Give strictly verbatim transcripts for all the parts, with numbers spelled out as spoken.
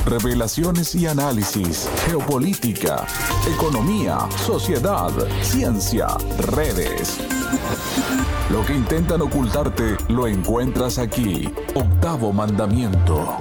revelaciones y análisis, geopolítica, economía, sociedad, ciencia, redes. Lo que intentan ocultarte lo encuentras aquí. Octavo Mandamiento.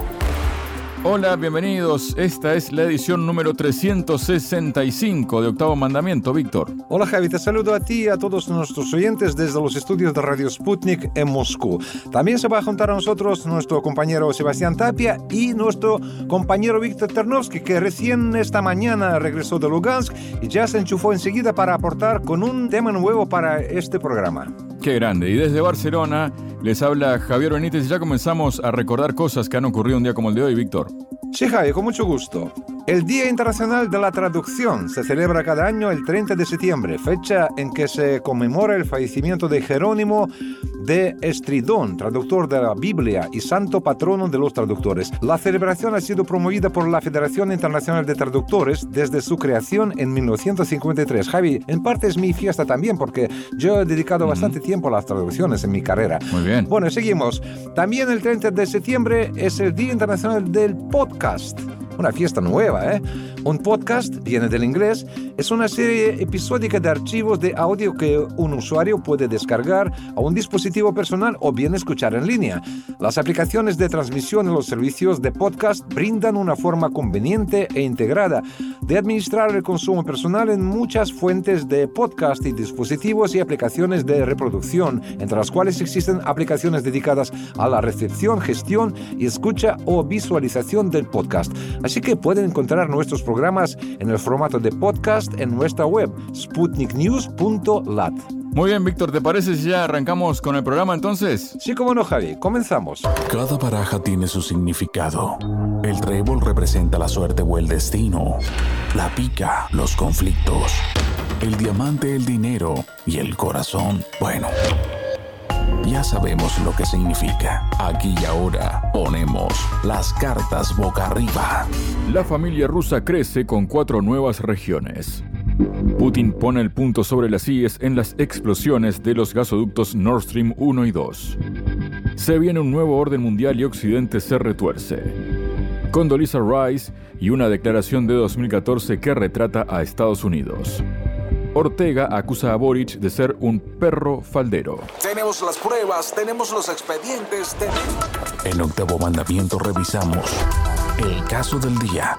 Hola, bienvenidos. Esta es la edición número trescientos sesenta y cinco de Octavo Mandamiento. Víctor. Hola, Javi. Te saludo a ti y a todos nuestros oyentes desde los estudios de Radio Sputnik en Moscú. También se va a juntar a nosotros nuestro compañero Sebastián Tapia y nuestro compañero Víctor Ternovsky, que recién esta mañana regresó de Lugansk y ya se enchufó enseguida para aportar con un tema nuevo para este programa. Qué grande. Y desde Barcelona les habla Javier Benítez y ya comenzamos a recordar cosas que han ocurrido un día como el de hoy, Víctor. Sí, Javi, con mucho gusto. El Día Internacional de la Traducción se celebra cada año el treinta de septiembre, fecha en que se conmemora el fallecimiento de Jerónimo de Estridón, traductor de la Biblia y santo patrono de los traductores. La celebración ha sido promovida por la Federación Internacional de Traductores desde su creación en mil novecientos cincuenta y tres. Javi, en parte es mi fiesta también porque yo he dedicado uh-huh. bastante tiempo a las traducciones en mi carrera. Muy bien. Bueno, seguimos. También el treinta de septiembre es el Día Internacional del Podcast. Una fiesta nueva, ¿eh? Un podcast, viene del inglés, es una serie episódica de archivos de audio que un usuario puede descargar a un dispositivo personal o bien escuchar en línea. Las aplicaciones de transmisión en los servicios de podcast brindan una forma conveniente e integrada de administrar el consumo personal en muchas fuentes de podcast y dispositivos y aplicaciones de reproducción, entre las cuales existen aplicaciones dedicadas a la recepción, gestión y escucha o visualización del podcast. Así que pueden encontrar nuestros programas en el formato de podcast en nuestra web, sputnik news punto lat. Muy bien, Víctor, ¿te parece si ya arrancamos con el programa entonces? Sí, cómo no, Javi. Comenzamos. Cada baraja tiene su significado. El trébol representa la suerte o el destino. La pica, los conflictos. El diamante, el dinero. Y el corazón, bueno, ya sabemos lo que significa. Aquí y ahora ponemos las cartas boca arriba. La familia rusa crece con cuatro nuevas regiones. Putin pone el punto sobre las íes en las explosiones de los gasoductos Nord Stream uno y dos. Se viene un nuevo orden mundial y Occidente se retuerce. Condoleezza Rice y una declaración de dos mil catorce que retrata a Estados Unidos. Ortega acusa a Boric de ser un perro faldero. Tenemos las pruebas, tenemos los expedientes. Ten... En Octavo Mandamiento revisamos el caso del día.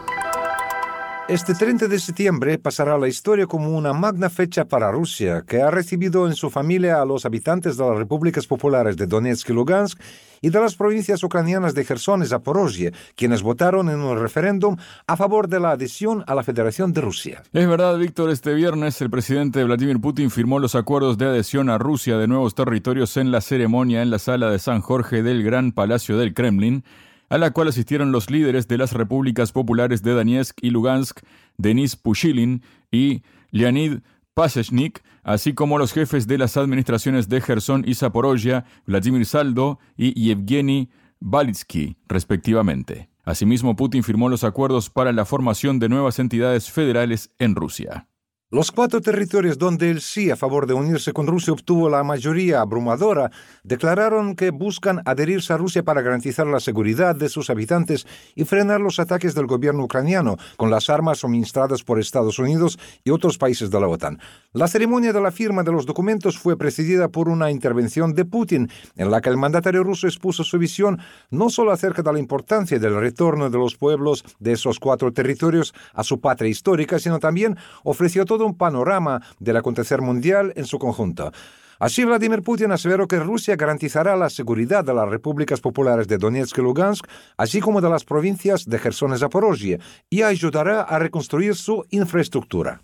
Este treinta de septiembre pasará a la historia como una magna fecha para Rusia, que ha recibido en su familia a los habitantes de las repúblicas populares de Donetsk y Lugansk y de las provincias ucranianas de Gerson y Zaporozhye, quienes votaron en un referéndum a favor de la adhesión a la Federación de Rusia. Es verdad, Víctor, este viernes el presidente Vladimir Putin firmó los acuerdos de adhesión a Rusia de nuevos territorios en la ceremonia en la sala de San Jorge del Gran Palacio del Kremlin, a la cual asistieron los líderes de las repúblicas populares de Donetsk y Lugansk, Denis Pushilin y Leonid Pasechnik, así como los jefes de las administraciones de Gerson y Zaporozhye, Vladimir Saldo y Yevgeny Balitsky, respectivamente. Asimismo, Putin firmó los acuerdos para la formación de nuevas entidades federales en Rusia. Los cuatro territorios donde el sí a favor de unirse con Rusia obtuvo la mayoría abrumadora declararon que buscan adherirse a Rusia para garantizar la seguridad de sus habitantes y frenar los ataques del gobierno ucraniano con las armas suministradas por Estados Unidos y otros países de la OTAN. La ceremonia de la firma de los documentos fue precedida por una intervención de Putin, en la que el mandatario ruso expuso su visión no solo acerca de la importancia del retorno de los pueblos de esos cuatro territorios a su patria histórica, sino también ofreció todo un panorama del acontecer mundial en su conjunto. Así, Vladimir Putin aseveró que Rusia garantizará la seguridad de las repúblicas populares de Donetsk y Lugansk, así como de las provincias de Gerson y Zaporozhye, y ayudará a reconstruir su infraestructura.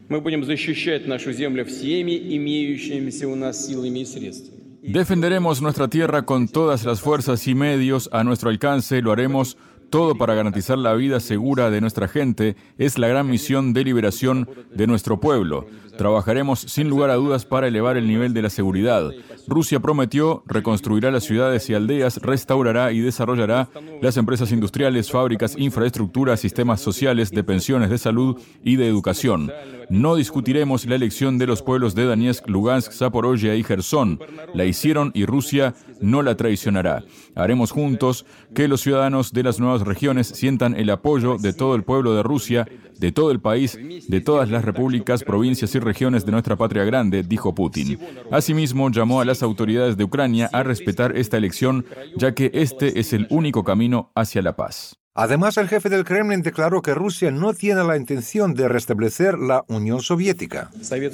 Defenderemos nuestra tierra con todas las fuerzas y medios a nuestro alcance. Lo haremos todo para garantizar la vida segura de nuestra gente. Es la gran misión de liberación de nuestro pueblo. Trabajaremos sin lugar a dudas para elevar el nivel de la seguridad. Rusia prometió, reconstruirá las ciudades y aldeas, restaurará y desarrollará las empresas industriales, fábricas, infraestructuras, sistemas sociales, de pensiones, de salud y de educación. No discutiremos la elección de los pueblos de Donetsk, Lugansk, Zaporozhye y Gerson. La hicieron y Rusia no la traicionará. Haremos juntos que los ciudadanos de las nuevas mencionadas regiones sientan el apoyo de todo el pueblo de Rusia, de todo el país, de todas las repúblicas, provincias y regiones de nuestra patria grande, dijo Putin. Asimismo, llamó a las autoridades de Ucrania a respetar esta elección, ya que este es el único camino hacia la paz. Además, el jefe del Kremlin declaró que Rusia no tiene la intención de restablecer la Unión Soviética.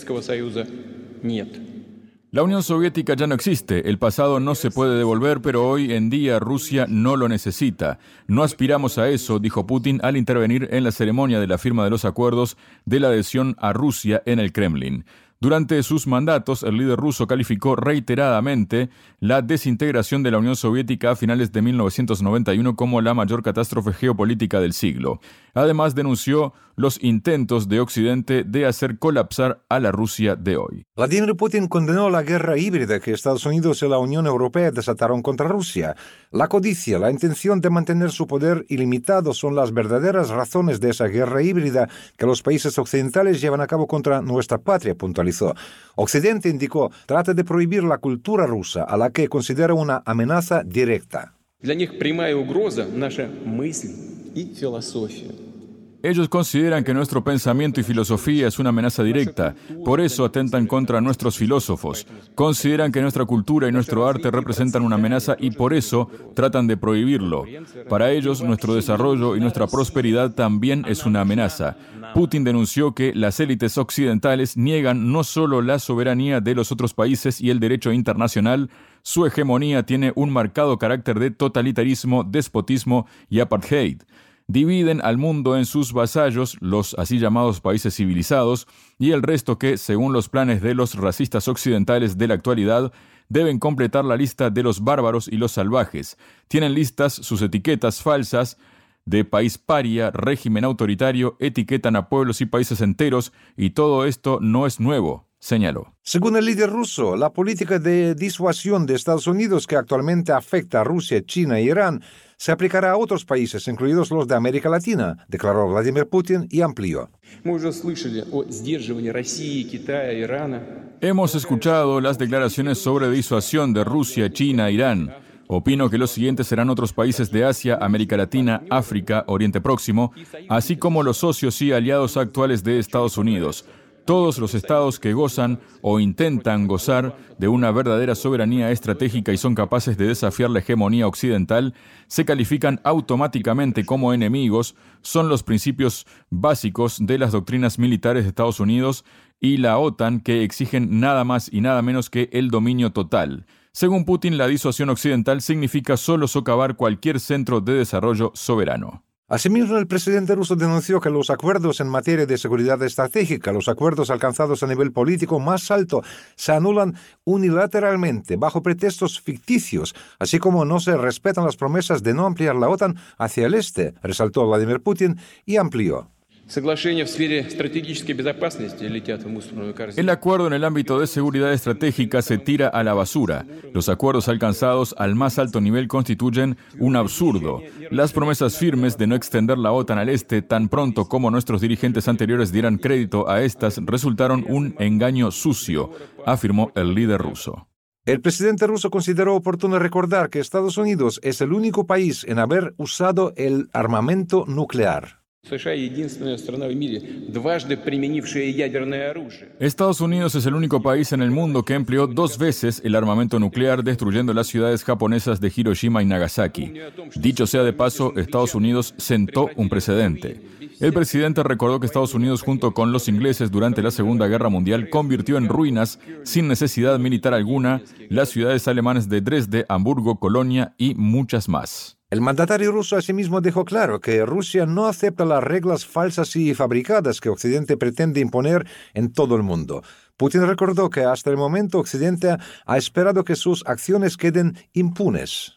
La Unión Soviética ya no existe, el pasado no se puede devolver, pero hoy en día Rusia no lo necesita. No aspiramos a eso, dijo Putin al intervenir en la ceremonia de la firma de los acuerdos de la adhesión a Rusia en el Kremlin. Durante sus mandatos, el líder ruso calificó reiteradamente la desintegración de la Unión Soviética a finales de mil novecientos noventa y uno como la mayor catástrofe geopolítica del siglo. Además, denunció los intentos de Occidente de hacer colapsar a la Rusia de hoy. Vladimir Putin condenó la guerra híbrida que Estados Unidos y la Unión Europea desataron contra Rusia. La codicia, la intención de mantener su poder ilimitado son las verdaderas razones de esa guerra híbrida que los países occidentales llevan a cabo contra nuestra patria, puntualizó. Occidente, indicó, trata de prohibir la cultura rusa, a la que considera una amenaza directa. Для них прямая угроза наша мысль и философия. Ellos consideran que nuestro pensamiento y filosofía es una amenaza directa, por eso atentan contra nuestros filósofos. Consideran que nuestra cultura y nuestro arte representan una amenaza y por eso tratan de prohibirlo. Para ellos, nuestro desarrollo y nuestra prosperidad también es una amenaza. Putin denunció que las élites occidentales niegan no solo la soberanía de los otros países y el derecho internacional, su hegemonía tiene un marcado carácter de totalitarismo, despotismo y apartheid. Dividen al mundo en sus vasallos, los así llamados países civilizados, y el resto que, según los planes de los racistas occidentales de la actualidad, deben completar la lista de los bárbaros y los salvajes. Tienen listas sus etiquetas falsas de país paria, régimen autoritario, etiquetan a pueblos y países enteros, y todo esto no es nuevo, señaló. Según el líder ruso, la política de disuasión de Estados Unidos que actualmente afecta a Rusia, China e Irán se aplicará a otros países, incluidos los de América Latina, declaró Vladimir Putin y amplió. Hemos escuchado las declaraciones sobre disuasión de Rusia, China e Irán. Opino que los siguientes serán otros países de Asia, América Latina, África, Oriente Próximo, así como los socios y aliados actuales de Estados Unidos. Todos los estados que gozan o intentan gozar de una verdadera soberanía estratégica y son capaces de desafiar la hegemonía occidental se califican automáticamente como enemigos, son los principios básicos de las doctrinas militares de Estados Unidos y la OTAN que exigen nada más y nada menos que el dominio total. Según Putin, la disuasión occidental significa solo socavar cualquier centro de desarrollo soberano. Asimismo, el presidente ruso denunció que los acuerdos en materia de seguridad estratégica, los acuerdos alcanzados a nivel político más alto, se anulan unilateralmente bajo pretextos ficticios, así como no se respetan las promesas de no ampliar la OTAN hacia el este, resaltó Vladimir Putin y amplió. El acuerdo en el ámbito de seguridad estratégica se tira a la basura. Los acuerdos alcanzados al más alto nivel constituyen un absurdo. Las promesas firmes de no extender la OTAN al este tan pronto como nuestros dirigentes anteriores dieran crédito a estas resultaron un engaño sucio, afirmó el líder ruso. El presidente ruso consideró oportuno recordar que Estados Unidos es el único país en haber usado el armamento nuclear. Estados Unidos es el único país en el mundo que empleó dos veces el armamento nuclear destruyendo las ciudades japonesas de Hiroshima y Nagasaki. Dicho sea de paso, Estados Unidos sentó un precedente. El presidente recordó que Estados Unidos, junto con los ingleses durante la Segunda Guerra Mundial, convirtió en ruinas, sin necesidad militar alguna, las ciudades alemanas de Dresde, Hamburgo, Colonia y muchas más. El mandatario ruso asimismo dejó claro que Rusia no acepta las reglas falsas y fabricadas que Occidente pretende imponer en todo el mundo. Putin recordó que hasta el momento Occidente ha esperado que sus acciones queden impunes.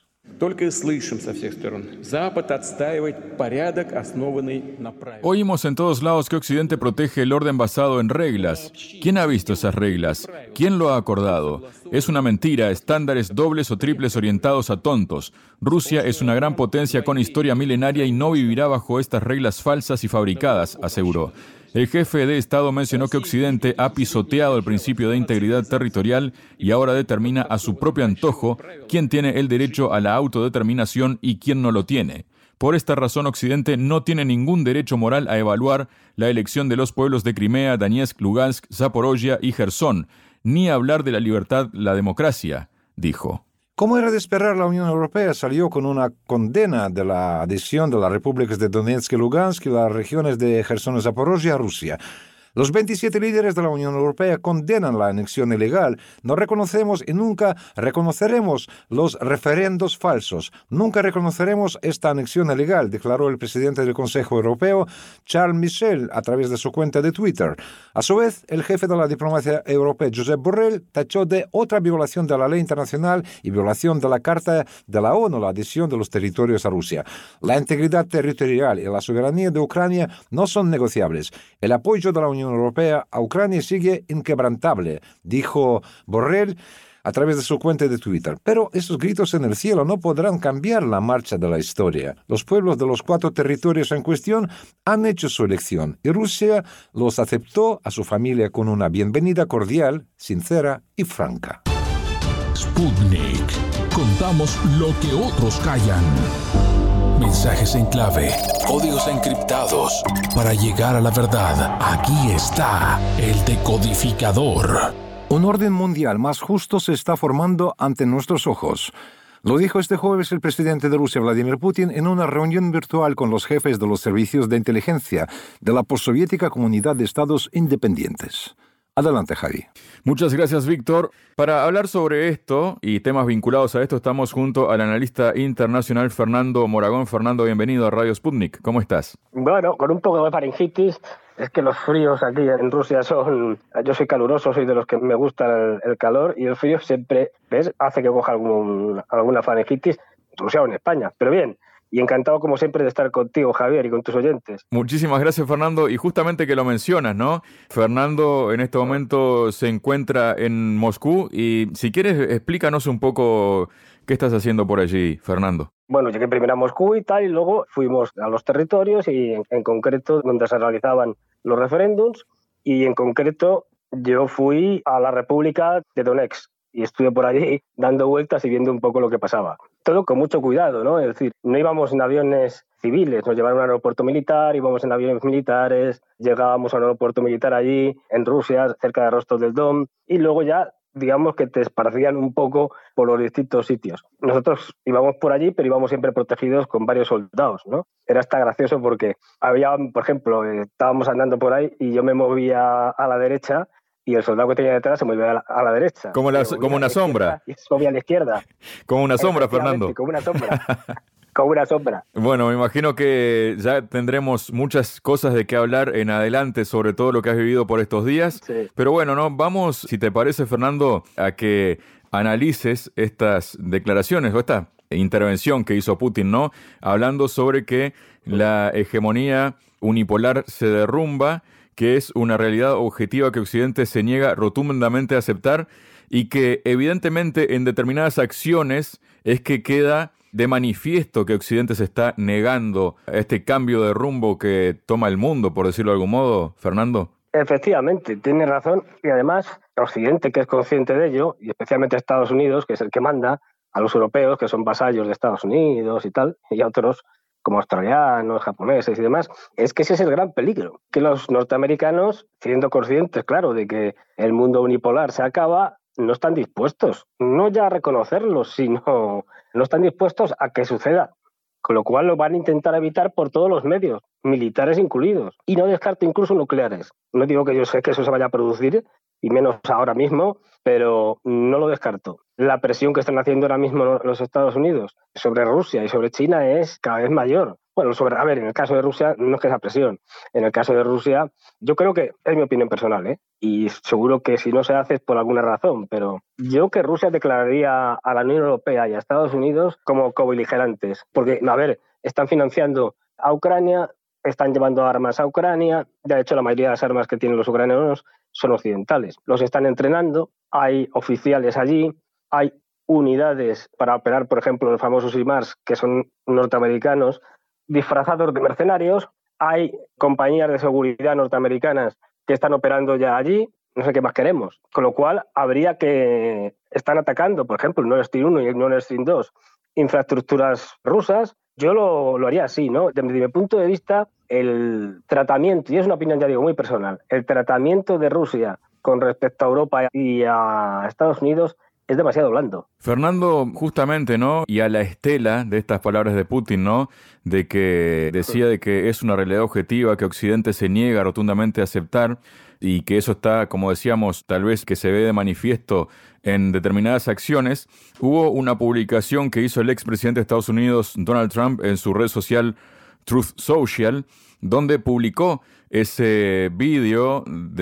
Oímos en todos lados que Occidente protege el orden basado en reglas. ¿Quién ha visto esas reglas? ¿Quién lo ha acordado? Es una mentira, estándares dobles o triples orientados a tontos. Rusia es una gran potencia con historia milenaria y no vivirá bajo estas reglas falsas y fabricadas, aseguró. El jefe de Estado mencionó que Occidente ha pisoteado el principio de integridad territorial y ahora determina a su propio antojo quién tiene el derecho a la autodeterminación y quién no lo tiene. Por esta razón, Occidente no tiene ningún derecho moral a evaluar la elección de los pueblos de Crimea, Donetsk, Lugansk, Zaporozhia y Jersón, ni hablar de la libertad, la democracia, dijo. Como era de esperar, la Unión Europea salió con una condena de la adhesión de las repúblicas de Donetsk y Lugansk y las regiones de Jersón y Zaporozhia a Rusia. Los veintisiete líderes de la Unión Europea condenan la anexión ilegal. No reconocemos y nunca reconoceremos los referendos falsos. Nunca reconoceremos esta anexión ilegal, declaró el presidente del Consejo Europeo, Charles Michel, a través de su cuenta de Twitter. A su vez, el jefe de la diplomacia europea, Josep Borrell, tachó de otra violación de la ley internacional y violación de la Carta de la ONU la adhesión de los territorios a Rusia. La integridad territorial y la soberanía de Ucrania no son negociables. El apoyo de la Unión Europea a Ucrania sigue inquebrantable, dijo Borrell a través de su cuenta de Twitter. Pero esos gritos en el cielo no podrán cambiar la marcha de la historia. Los pueblos de los cuatro territorios en cuestión han hecho su elección y Rusia los aceptó a su familia con una bienvenida cordial, sincera y franca. Sputnik. Contamos lo que otros callan. Mensajes en clave, códigos encriptados. Para llegar a la verdad, aquí está el decodificador. Un orden mundial más justo se está formando ante nuestros ojos. Lo dijo este jueves el presidente de Rusia, Vladimir Putin, en una reunión virtual con los jefes de los servicios de inteligencia de la postsoviética Comunidad de Estados Independientes. Adelante, Javi. Muchas gracias, Víctor. Para hablar sobre esto y temas vinculados a esto, estamos junto al analista internacional Fernando Moragón. Fernando, bienvenido a Radio Sputnik. ¿Cómo estás? Bueno, con un poco de faringitis. Es que los fríos aquí en Rusia son... Yo soy caluroso, soy de los que me gusta el, el calor, y el frío siempre, ¿ves?, hace que coja algún, alguna faringitis, en Rusia o en España. Pero bien, y encantado como siempre de estar contigo, Javier, y con tus oyentes. Muchísimas gracias, Fernando. Y justamente que lo mencionas, ¿no? Fernando en este momento se encuentra en Moscú y si quieres explícanos un poco qué estás haciendo por allí, Fernando. Bueno, llegué primero a Moscú y tal, y luego fuimos a los territorios y en, en concreto donde se realizaban los referéndums, y en concreto yo fui a la República de Donetsk y estuve por allí dando vueltas y viendo un poco lo que pasaba. Todo con mucho cuidado, ¿no? Es decir, no íbamos en aviones civiles, nos llevaron a un aeropuerto militar, íbamos en aviones militares, llegábamos a un aeropuerto militar allí, en Rusia, cerca de Rostov del Don, y luego ya, digamos que te esparcían un poco por los distintos sitios. Nosotros íbamos por allí, pero íbamos siempre protegidos con varios soldados, ¿no? Era hasta gracioso porque había, por ejemplo, eh, estábamos andando por ahí y yo me movía a la derecha, y el soldado que tenía detrás se movía a la, a la derecha. Como, la, como una sombra. Y se movía a la izquierda. Como una sombra, Fernando. Como una sombra. Como una sombra. Bueno, me imagino que ya tendremos muchas cosas de qué hablar en adelante sobre todo lo que has vivido por estos días. Sí. Pero bueno, no, vamos, si te parece, Fernando, a que analices estas declaraciones o esta intervención que hizo Putin, ¿no? Hablando sobre que la hegemonía unipolar se derrumba, que es una realidad objetiva que Occidente se niega rotundamente a aceptar y que evidentemente en determinadas acciones es que queda de manifiesto que Occidente se está negando a este cambio de rumbo que toma el mundo, por decirlo de algún modo, Fernando. Efectivamente, tiene razón, y además Occidente, que es consciente de ello, y especialmente Estados Unidos, que es el que manda a los europeos, que son vasallos de Estados Unidos y tal, y a otros como australianos, japoneses y demás, es que ese es el gran peligro, que los norteamericanos, siendo conscientes, claro, de que el mundo unipolar se acaba, no están dispuestos, no ya a reconocerlo, sino no están dispuestos a que suceda, con lo cual lo van a intentar evitar por todos los medios, militares incluidos, y no descarto incluso nucleares. No digo que yo sé que eso se vaya a producir, y menos ahora mismo, pero no lo descarto. La presión que están haciendo ahora mismo los Estados Unidos sobre Rusia y sobre China es cada vez mayor. Bueno, sobre, a ver, en el caso de Rusia no es que esa presión. En el caso de Rusia, yo creo que es mi opinión personal, ¿eh? Y seguro que si no se hace es por alguna razón, pero yo que Rusia declararía a la Unión Europea y a Estados Unidos como cobeligerantes, porque, a ver, están financiando a Ucrania, están llevando armas a Ucrania, de hecho la mayoría de las armas que tienen los ucranianos son occidentales. Los están entrenando, hay oficiales allí, hay unidades para operar, por ejemplo, los famosos I M A R S, que son norteamericanos, disfrazados de mercenarios, hay compañías de seguridad norteamericanas que están operando ya allí, no sé qué más queremos. Con lo cual, habría que... Están atacando, por ejemplo, el Nord Stream uno y el Nord Stream dos, infraestructuras rusas, Yo lo, lo haría así, ¿no? Desde mi punto de vista, el tratamiento, y es una opinión, ya digo, muy personal, el tratamiento de Rusia con respecto a Europa y a Estados Unidos es demasiado blando. Fernando, justamente, ¿no? Y a la estela de estas palabras de Putin, ¿no? De que decía de que es una realidad objetiva que Occidente se niega rotundamente a aceptar y que eso está, como decíamos, tal vez que se ve de manifiesto en determinadas acciones. Hubo una publicación que hizo el expresidente de Estados Unidos, Donald Trump, en su red social Truth Social, donde publicó ese vídeo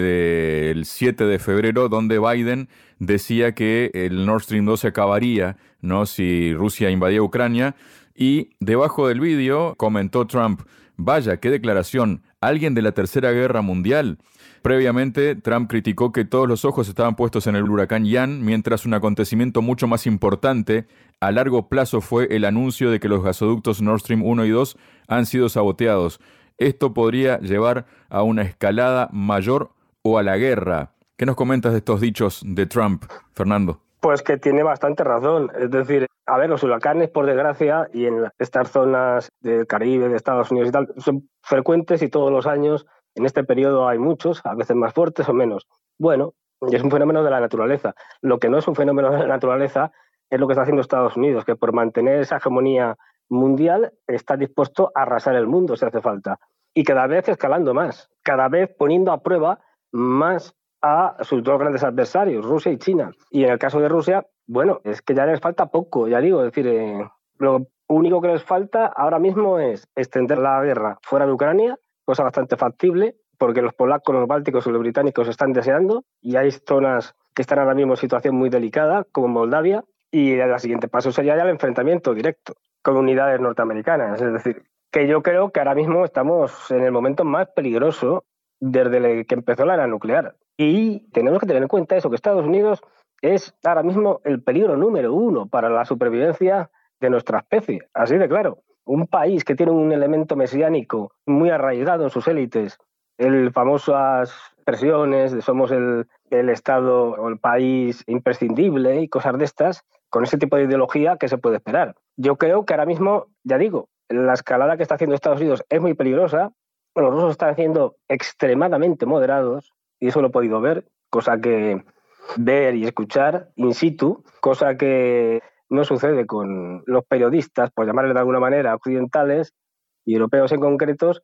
del siete de febrero donde Biden decía que el Nord Stream dos se acabaría, ¿no?, si Rusia invadía Ucrania, y debajo del vídeo comentó Trump: vaya, qué declaración, alguien de la Tercera Guerra Mundial. Previamente, Trump criticó que todos los ojos estaban puestos en el huracán Ian, mientras un acontecimiento mucho más importante a largo plazo fue el anuncio de que los gasoductos Nord Stream uno y dos han sido saboteados. Esto podría llevar a una escalada mayor o a la guerra. ¿Qué nos comentas de estos dichos de Trump, Fernando? Pues que tiene bastante razón. Es decir, a ver, los huracanes, por desgracia, y en estas zonas del Caribe, de Estados Unidos y tal, son frecuentes y todos los años, en este periodo hay muchos, a veces más fuertes o menos. Bueno, es un fenómeno de la naturaleza. Lo que no es un fenómeno de la naturaleza es lo que está haciendo Estados Unidos, que por mantener esa hegemonía mundial está dispuesto a arrasar el mundo si hace falta. Y cada vez escalando más, cada vez poniendo a prueba más a sus dos grandes adversarios, Rusia y China. Y en el caso de Rusia, bueno, es que ya les falta poco, ya digo, es decir, eh, lo único que les falta ahora mismo es extender la guerra fuera de Ucrania, cosa bastante factible, porque los polacos, los bálticos y los británicos están deseando, y hay zonas que están ahora mismo en situación muy delicada, como Moldavia, y el siguiente paso sería ya el enfrentamiento directo con unidades norteamericanas. Es decir, que yo creo que ahora mismo estamos en el momento más peligroso desde que empezó la era nuclear. Y tenemos que tener en cuenta eso, que Estados Unidos es ahora mismo el peligro número uno para la supervivencia de nuestra especie. Así de claro. Un país que tiene un elemento mesiánico muy arraigado en sus élites, el famosas expresiones de somos el, el Estado o el país imprescindible y cosas de estas, con ese tipo de ideología, ¿qué se puede esperar? Yo creo que ahora mismo, ya digo, la escalada que está haciendo Estados Unidos es muy peligrosa. Los rusos están siendo extremadamente moderados, y eso lo he podido ver, cosa que ver y escuchar in situ, cosa que no sucede con los periodistas, por llamarles de alguna manera, occidentales y europeos en concretos,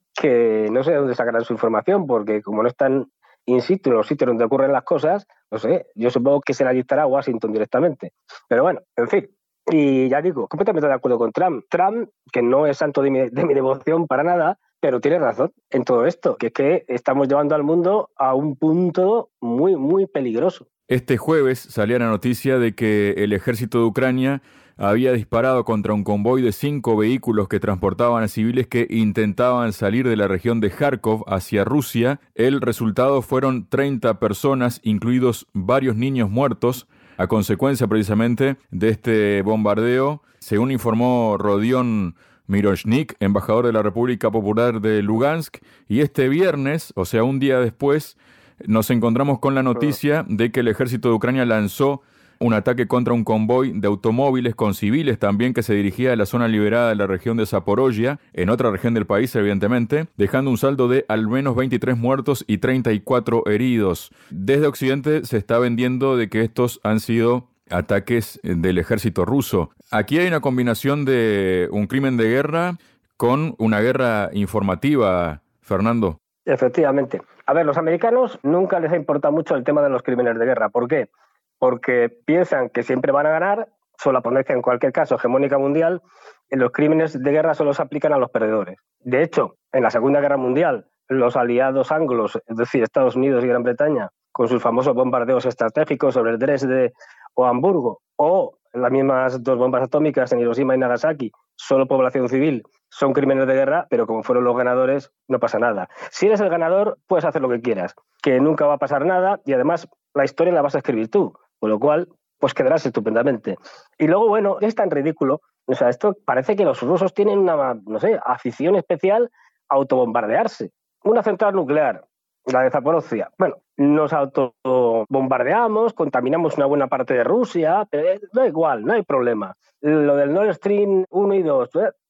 que no sé de dónde sacarán su información, porque como no están in situ en los sitios donde ocurren las cosas, no sé, yo supongo que se la dictará a Washington directamente. Pero bueno, en fin. Y ya digo, completamente de acuerdo con Trump. Trump, que no es santo de mi, de mi devoción para nada, pero tiene razón en todo esto, que es que estamos llevando al mundo a un punto muy, muy peligroso. Este jueves salía la noticia de que el ejército de Ucrania había disparado contra un convoy de cinco vehículos que transportaban a civiles que intentaban salir de la región de Kharkov hacia Rusia. El resultado fueron treinta personas, incluidos varios niños muertos, a consecuencia precisamente de este bombardeo. Según informó Rodion Miroshnik, embajador de la República Popular de Lugansk, y este viernes, o sea, un día después, nos encontramos con la noticia de que el ejército de Ucrania lanzó un ataque contra un convoy de automóviles con civiles también que se dirigía a la zona liberada de la región de Zaporozhia, en otra región del país, evidentemente, dejando un saldo de al menos veintitrés muertos y treinta y cuatro heridos. Desde Occidente se está vendiendo de que estos han sido ataques del ejército ruso. Aquí hay una combinación de un crimen de guerra con una guerra informativa, Fernando. Efectivamente. A ver, los americanos nunca les ha importado mucho el tema de los crímenes de guerra. ¿Por qué? Porque piensan que siempre van a ganar, son la potencia en cualquier caso hegemónica mundial, y los crímenes de guerra solo se aplican a los perdedores. De hecho, en la Segunda Guerra Mundial, los aliados anglos, es decir, Estados Unidos y Gran Bretaña, con sus famosos bombardeos estratégicos sobre el Dresde o Hamburgo, o las mismas dos bombas atómicas en Hiroshima y Nagasaki, solo población civil, son crímenes de guerra, pero como fueron los ganadores, no pasa nada. Si eres el ganador, puedes hacer lo que quieras, que nunca va a pasar nada, y además la historia la vas a escribir tú, con lo cual, pues quedarás estupendamente. Y luego, bueno, es tan ridículo, o sea, esto parece que los rusos tienen una, no sé, afición especial a autobombardearse. Una central nuclear, la de Zaporozhia, bueno, nos autobombardeamos, contaminamos una buena parte de Rusia, pero da igual, no hay problema. Lo del Nord Stream uno y dos, ¿eh?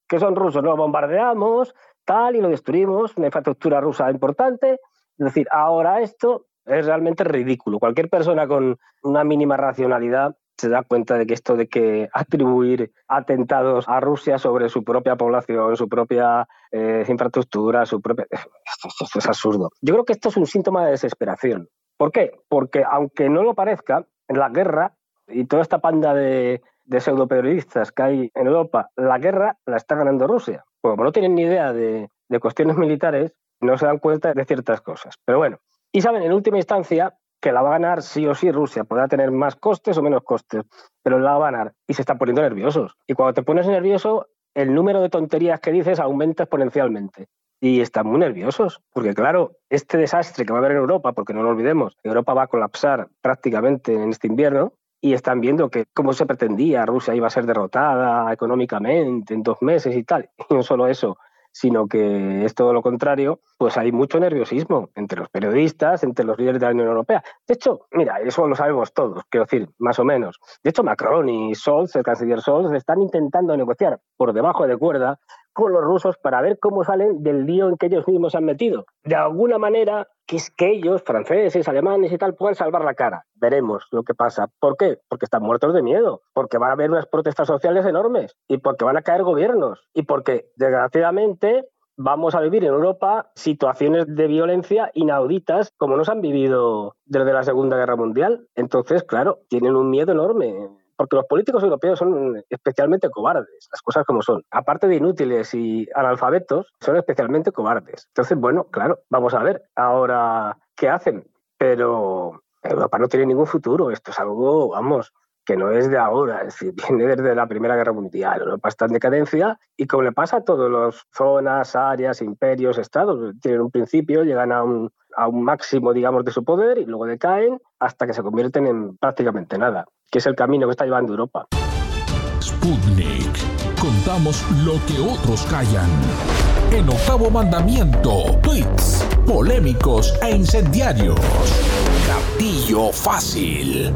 que son rusos, lo bombardeamos, tal, y lo destruimos, una infraestructura rusa importante. Es decir, ahora esto es realmente ridículo. Cualquier persona con una mínima racionalidad se da cuenta de que esto de que atribuir atentados a Rusia sobre su propia población, su propia eh, infraestructura, su propia... Esto, esto es absurdo. Yo creo que esto es un síntoma de desesperación. ¿Por qué? Porque aunque no lo parezca, en la guerra y toda esta panda de, de pseudoperiodistas que hay en Europa, la guerra la está ganando Rusia. Pues como no tienen ni idea de, de cuestiones militares, no se dan cuenta de ciertas cosas. Pero bueno, y saben en última instancia que la va a ganar sí o sí Rusia. Podrá tener más costes o menos costes, pero la va a ganar. Y se están poniendo nerviosos. Y cuando te pones nervioso, el número de tonterías que dices aumenta exponencialmente. Y están muy nerviosos, porque claro, este desastre que va a haber en Europa, porque no lo olvidemos, Europa va a colapsar prácticamente en este invierno, y están viendo que, como se pretendía, Rusia iba a ser derrotada económicamente en dos meses y tal. Y no solo eso, sino que es todo lo contrario, pues hay mucho nerviosismo entre los periodistas, entre los líderes de la Unión Europea. De hecho, mira, eso lo sabemos todos, quiero decir, más o menos. De hecho, Macron y Scholz, el canciller Scholz, están intentando negociar por debajo de cuerda con los rusos para ver cómo salen del lío en que ellos mismos se han metido. De alguna manera, que es que ellos, franceses, alemanes y tal, puedan salvar la cara. Veremos lo que pasa. ¿Por qué? Porque están muertos de miedo, porque van a haber unas protestas sociales enormes y porque van a caer gobiernos y porque, desgraciadamente, vamos a vivir en Europa situaciones de violencia inauditas como no se han vivido desde la Segunda Guerra Mundial. Entonces, claro, tienen un miedo enorme. Porque los políticos europeos son especialmente cobardes, las cosas como son. Aparte de inútiles y analfabetos, son especialmente cobardes. Entonces, bueno, claro, vamos a ver ahora qué hacen. Pero Europa no tiene ningún futuro. Esto es algo, vamos, que no es de ahora. Es decir, viene desde la Primera Guerra Mundial. Europa está en decadencia y como le pasa a todas las zonas, áreas, imperios, estados, tienen un principio, llegan a un, a un máximo, digamos, de su poder y luego decaen hasta que se convierten en prácticamente nada, que es el camino que está llevando Europa. Sputnik. Contamos lo que otros callan. En Octavo Mandamiento, tweets polémicos e incendiarios. Gatillo fácil.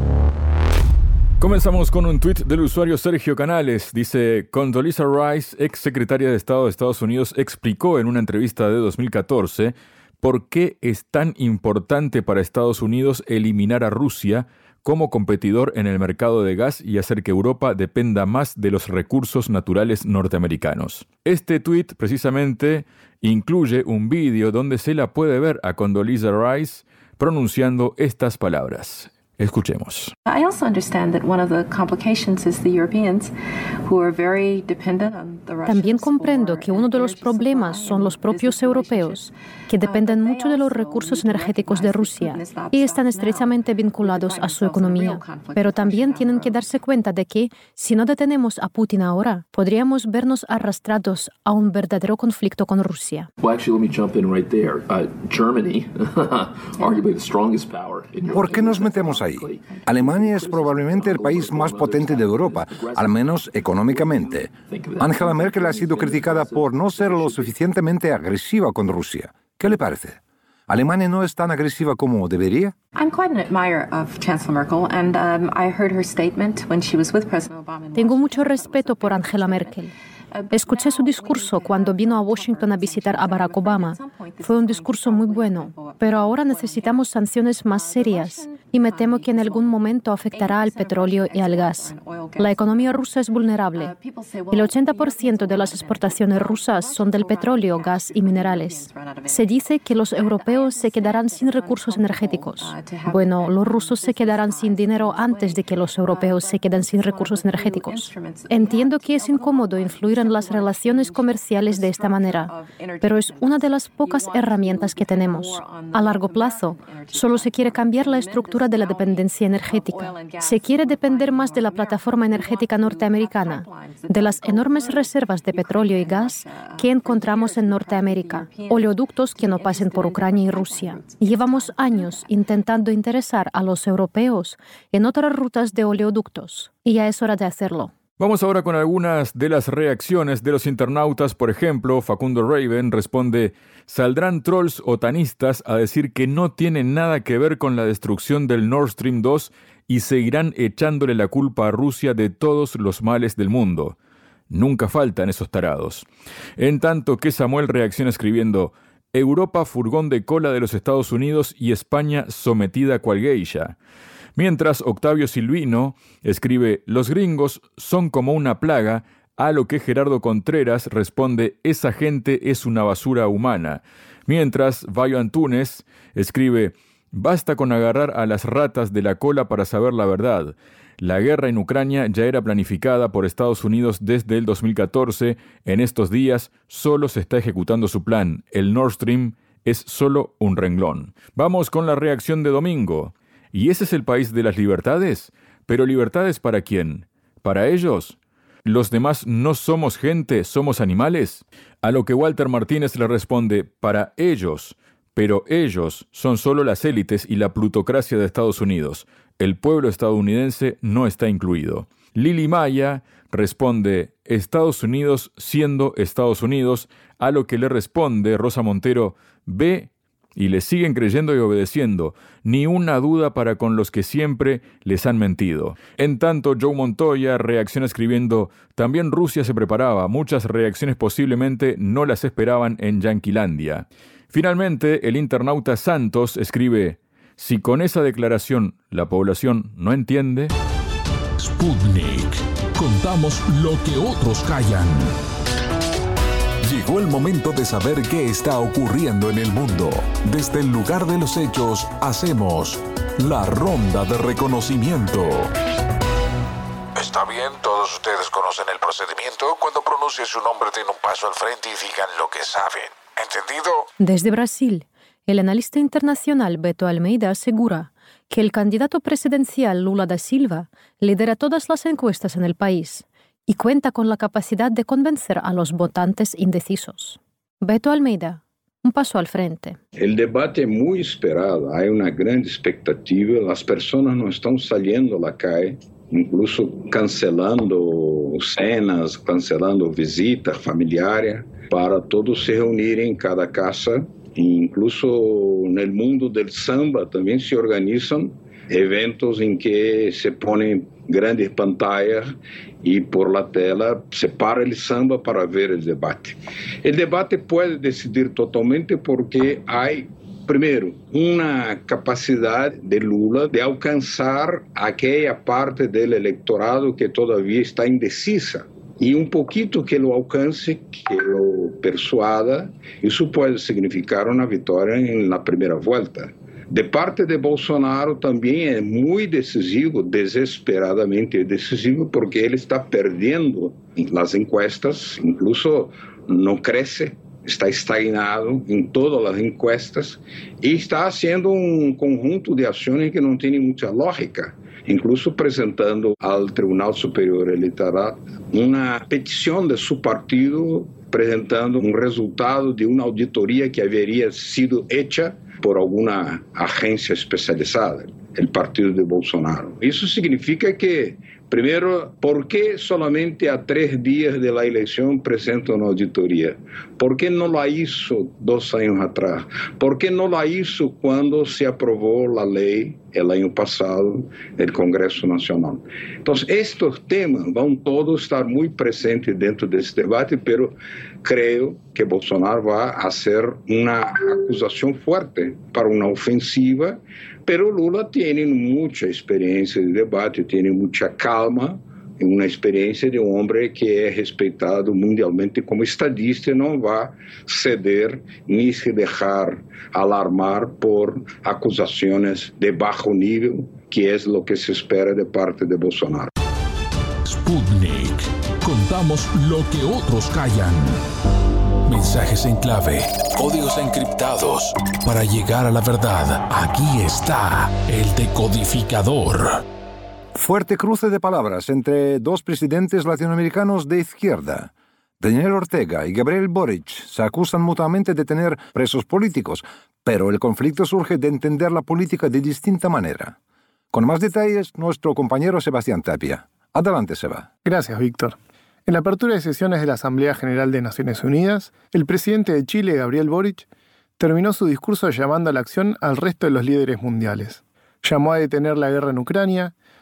Comenzamos con un tuit del usuario Sergio Canales. Dice, Condoleezza Rice, ex secretaria de Estado de Estados Unidos, explicó en una entrevista de dos mil catorce por qué es tan importante para Estados Unidos eliminar a Rusia como competidor en el mercado de gas y hacer que Europa dependa más de los recursos naturales norteamericanos. Este tuit precisamente incluye un vídeo donde se la puede ver a Condoleezza Rice pronunciando estas palabras. Escuchemos. I also understand that one of the complications is the Europeans who are very dependent on the Russians. También comprendo que uno de los problemas son los propios europeos, que dependen mucho de los recursos energéticos de Rusia y están estrechamente vinculados a su economía. Pero también tienen que darse cuenta de que, si no detenemos a Putin ahora, podríamos vernos arrastrados a un verdadero conflicto con Rusia. Well, actually, let me jump in right there. Uh, Germany, arguably the strongest power in Europe. ¿Por qué nos metemos ahí? Alemania es probablemente el país más potente de Europa, al menos económicamente. Angela Merkel ha sido criticada por no ser lo suficientemente agresiva con Rusia. ¿Qué le parece? ¿Alemania no es tan agresiva como debería? I'm quite an admirer of Chancellor Merkel, and um, I heard her statement when she was with President Obama. Tengo mucho respeto por Angela Merkel. Escuché su discurso cuando vino a Washington a visitar a Barack Obama. Fue un discurso muy bueno, pero ahora necesitamos sanciones más serias y me temo que en algún momento afectará al petróleo y al gas. La economía rusa es vulnerable. El ochenta por ciento de las exportaciones rusas son del petróleo, gas y minerales. Se dice que los europeos se quedarán sin recursos energéticos. Bueno, los rusos se quedarán sin dinero antes de que los europeos se queden sin recursos energéticos. Entiendo que es incómodo influir en las relaciones comerciales de esta manera, pero es una de las pocas herramientas que tenemos. A largo plazo, solo se quiere cambiar la estructura de la dependencia energética. Se quiere depender más de la plataforma energética norteamericana, de las enormes reservas de petróleo y gas que encontramos en Norteamérica, oleoductos que no pasen por Ucrania y Rusia. Llevamos años intentando interesar a los europeos en otras rutas de oleoductos, y ya es hora de hacerlo. Vamos ahora con algunas de las reacciones de los internautas. Por ejemplo, Facundo Raven responde, ¿saldrán trolls otanistas a decir que no tienen nada que ver con la destrucción del Nord Stream dos y seguirán echándole la culpa a Rusia de todos los males del mundo? Nunca faltan esos tarados. En tanto que Samuel reacciona escribiendo: Europa furgón de cola de los Estados Unidos y España sometida cual geisha. Mientras Octavio Silvino escribe: los gringos son como una plaga, a lo que Gerardo Contreras responde: esa gente es una basura humana. Mientras Bayo Antunes escribe: basta con agarrar a las ratas de la cola para saber la verdad. La guerra en Ucrania ya era planificada por Estados Unidos desde el dos mil catorce. En estos días solo se está ejecutando su plan. El Nord Stream es solo un renglón. Vamos con la reacción de Domingo. ¿Y ese es el país de las libertades? ¿Pero libertades para quién? ¿Para ellos? ¿Los demás no somos gente, somos animales? A lo que Walter Martínez le responde: para ellos. Pero ellos son solo las élites y la plutocracia de Estados Unidos. El pueblo estadounidense no está incluido. Lili Maya responde: Estados Unidos siendo Estados Unidos, a lo que le responde Rosa Montero: ve y le siguen creyendo y obedeciendo. Ni una duda para con los que siempre les han mentido. En tanto, Joe Montoya reacciona escribiendo: también Rusia se preparaba. Muchas reacciones posiblemente no las esperaban en Yanquilandia. Finalmente, el internauta Santos escribe: si con esa declaración la población no entiende... Sputnik. Contamos lo que otros callan. Llegó el momento de saber qué está ocurriendo en el mundo. Desde el lugar de los hechos, hacemos la ronda de reconocimiento. Está bien, todos ustedes conocen el procedimiento. Cuando pronuncie su nombre, den un paso al frente y digan lo que saben. ¿Entendido? Desde Brasil, el analista internacional Beto Almeida asegura que el candidato presidencial Lula da Silva lidera todas las encuestas en el país y cuenta con la capacidad de convencer a los votantes indecisos. Beto Almeida, un paso al frente. El debate es muy esperado, hay una gran expectativa, las personas no están saliendo a la calle, incluso cancelando cenas, cancelando visitas familiares, para todos se reunirem em cada casa. Incluso no mundo del samba também se organizam eventos em que se põem grandes pantallas e por la tela se para o samba para ver o debate. O debate pode decidir totalmente porque há, primeiro, uma capacidade de Lula de alcançar aquela parte do eleitorado que todavia está indecisa. E um pouquinho que lo alcance, que lo persuada, isso pode significar uma vitória na primeira volta. De parte de Bolsonaro também é muito decisivo, desesperadamente decisivo, porque ele está perdendo nas encuestas, incluso não cresce, está estagnado em todas as encuestas e está fazendo um conjunto de ações que não tem muita lógica. Incluso apresentando ao Tribunal Superior Eleitoral uma petição de seu partido, apresentando um resultado de uma auditoria que haveria sido feita por alguma agência especializada, o partido de Bolsonaro. Isso significa que, primeiro, por que solamente a três dias da eleição apresentam uma auditoria? Por que não la hizo dois anos atrás? Por que não la hizo quando se aprovou a lei el ano passado no Congresso Nacional? Então, estes temas vão todos estar muito presentes dentro desse debate, pero creio que Bolsonaro vai fazer uma acusação forte para uma ofensiva, pero Lula tem muita experiência de debate, tem muita calma, uma experiência de um homem que é respeitado mundialmente como estadista e não vai ceder nem se deixar alarmar por acusações de baixo nível, que é o que se espera de parte de Bolsonaro. Sputnik. Contamos lo que otros callan. Mensajes en clave, códigos encriptados. Para llegar a la verdad, aquí está el decodificador. Fuerte cruce de palabras entre dos presidentes latinoamericanos de izquierda. Daniel Ortega y Gabriel Boric se acusan mutuamente de tener presos políticos, pero el conflicto surge de entender la política de distinta manera. Con más detalles, nuestro compañero Sebastián Tapia. Adelante, Seba. Gracias, Víctor. En la apertura de sesiones de la Asamblea General de Naciones Unidas, el presidente de Chile, Gabriel Boric, terminó su discurso llamando a la acción al resto de los líderes mundiales. Llamó a detener la guerra en Ucrania,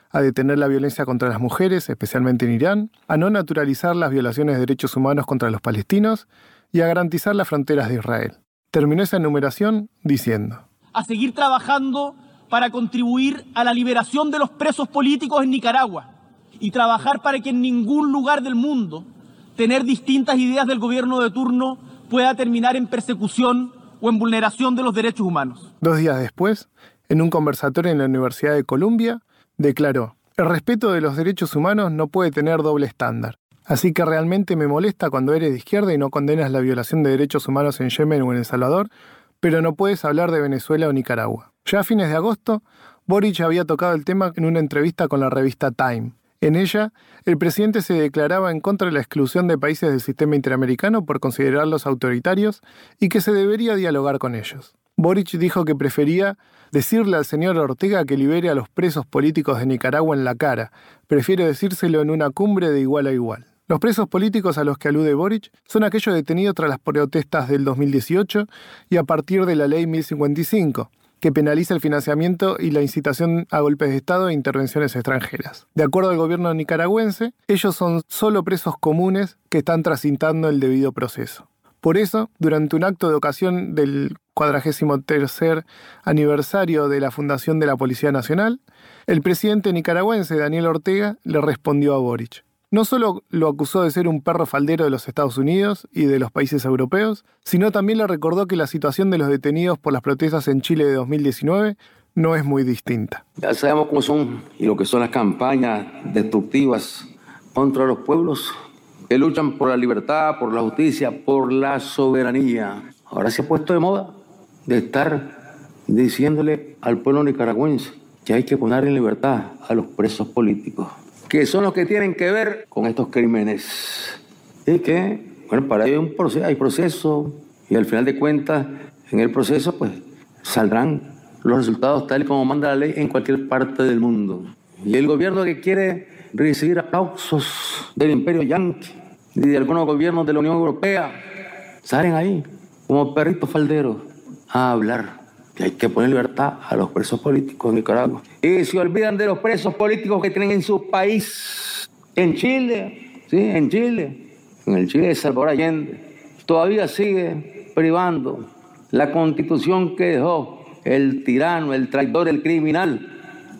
a detener la violencia contra las mujeres, especialmente en Irán, a no naturalizar las violaciones de derechos humanos contra los palestinos y a garantizar las fronteras de Israel. Terminó esa enumeración diciendo: a seguir trabajando para contribuir a la liberación de los presos políticos en Nicaragua y trabajar para que en ningún lugar del mundo tener distintas ideas del gobierno de turno pueda terminar en persecución o en vulneración de los derechos humanos. Dos días después, en un conversatorio en la Universidad de Columbia, declaró: el respeto de los derechos humanos no puede tener doble estándar. Así que realmente me molesta cuando eres de izquierda y no condenas la violación de derechos humanos en Yemen o en El Salvador, pero no puedes hablar de Venezuela o Nicaragua. Ya a fines de agosto, Boric había tocado el tema en una entrevista con la revista Time. En ella, el presidente se declaraba en contra de la exclusión de países del sistema interamericano por considerarlos autoritarios y que se debería dialogar con ellos. Boric dijo que prefería decirle al señor Ortega que libere a los presos políticos de Nicaragua en la cara. Prefiere decírselo en una cumbre de igual a igual. Los presos políticos a los que alude Boric son aquellos detenidos tras las protestas del dos mil dieciocho y a partir de la ley mil cincuenta y cinco, que penaliza el financiamiento y la incitación a golpes de Estado e intervenciones extranjeras. De acuerdo al gobierno nicaragüense, ellos son solo presos comunes que están transitando el debido proceso. Por eso, durante un acto de ocasión del cuadragésimo tercer aniversario de la fundación de la Policía Nacional, el presidente nicaragüense Daniel Ortega le respondió a Boric. No solo lo acusó de ser un perro faldero de los Estados Unidos y de los países europeos, sino también le recordó que la situación de los detenidos por las protestas en Chile de dos mil diecinueve no es muy distinta. Ya sabemos cómo son y lo que son las campañas destructivas contra los pueblos que luchan por la libertad, por la justicia, por la soberanía. Ahora se ha puesto de moda de estar diciéndole al pueblo nicaragüense que hay que poner en libertad a los presos políticos, que son los que tienen que ver con estos crímenes. Y que, bueno, para ello hay, un proceso, hay proceso, y al final de cuentas, en el proceso, pues, saldrán los resultados tal y como manda la ley en cualquier parte del mundo. Y el gobierno que quiere recibir aplausos del imperio yanqui y de algunos gobiernos de la Unión Europea, salen ahí, como perritos falderos, a hablar que hay que poner libertad a los presos políticos de Nicaragua. Y se olvidan de los presos políticos que tienen en su país, en Chile, sí, en Chile, en el Chile de Salvador Allende. Todavía sigue privando la constitución que dejó el tirano, el traidor, el criminal,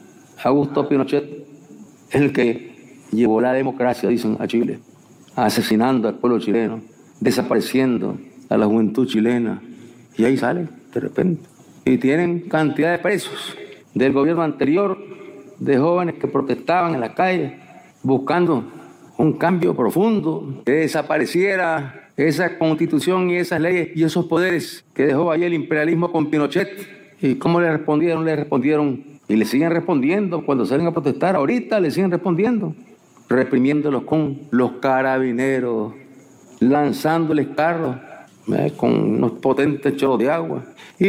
Augusto Pinochet, el que llevó la democracia, dicen, a Chile, asesinando al pueblo chileno, desapareciendo a la juventud chilena. Y ahí salen, de repente. Y tienen cantidad de presos del gobierno anterior, de jóvenes que protestaban en la calle, buscando un cambio profundo, que desapareciera esa constitución y esas leyes y esos poderes que dejó ahí el imperialismo con Pinochet. ¿Y cómo le respondieron? Le respondieron y le siguen respondiendo cuando salen a protestar. Ahorita le siguen respondiendo, reprimiéndolos con los carabineros, lanzándoles carros ¿eh? con unos potentes chorros de agua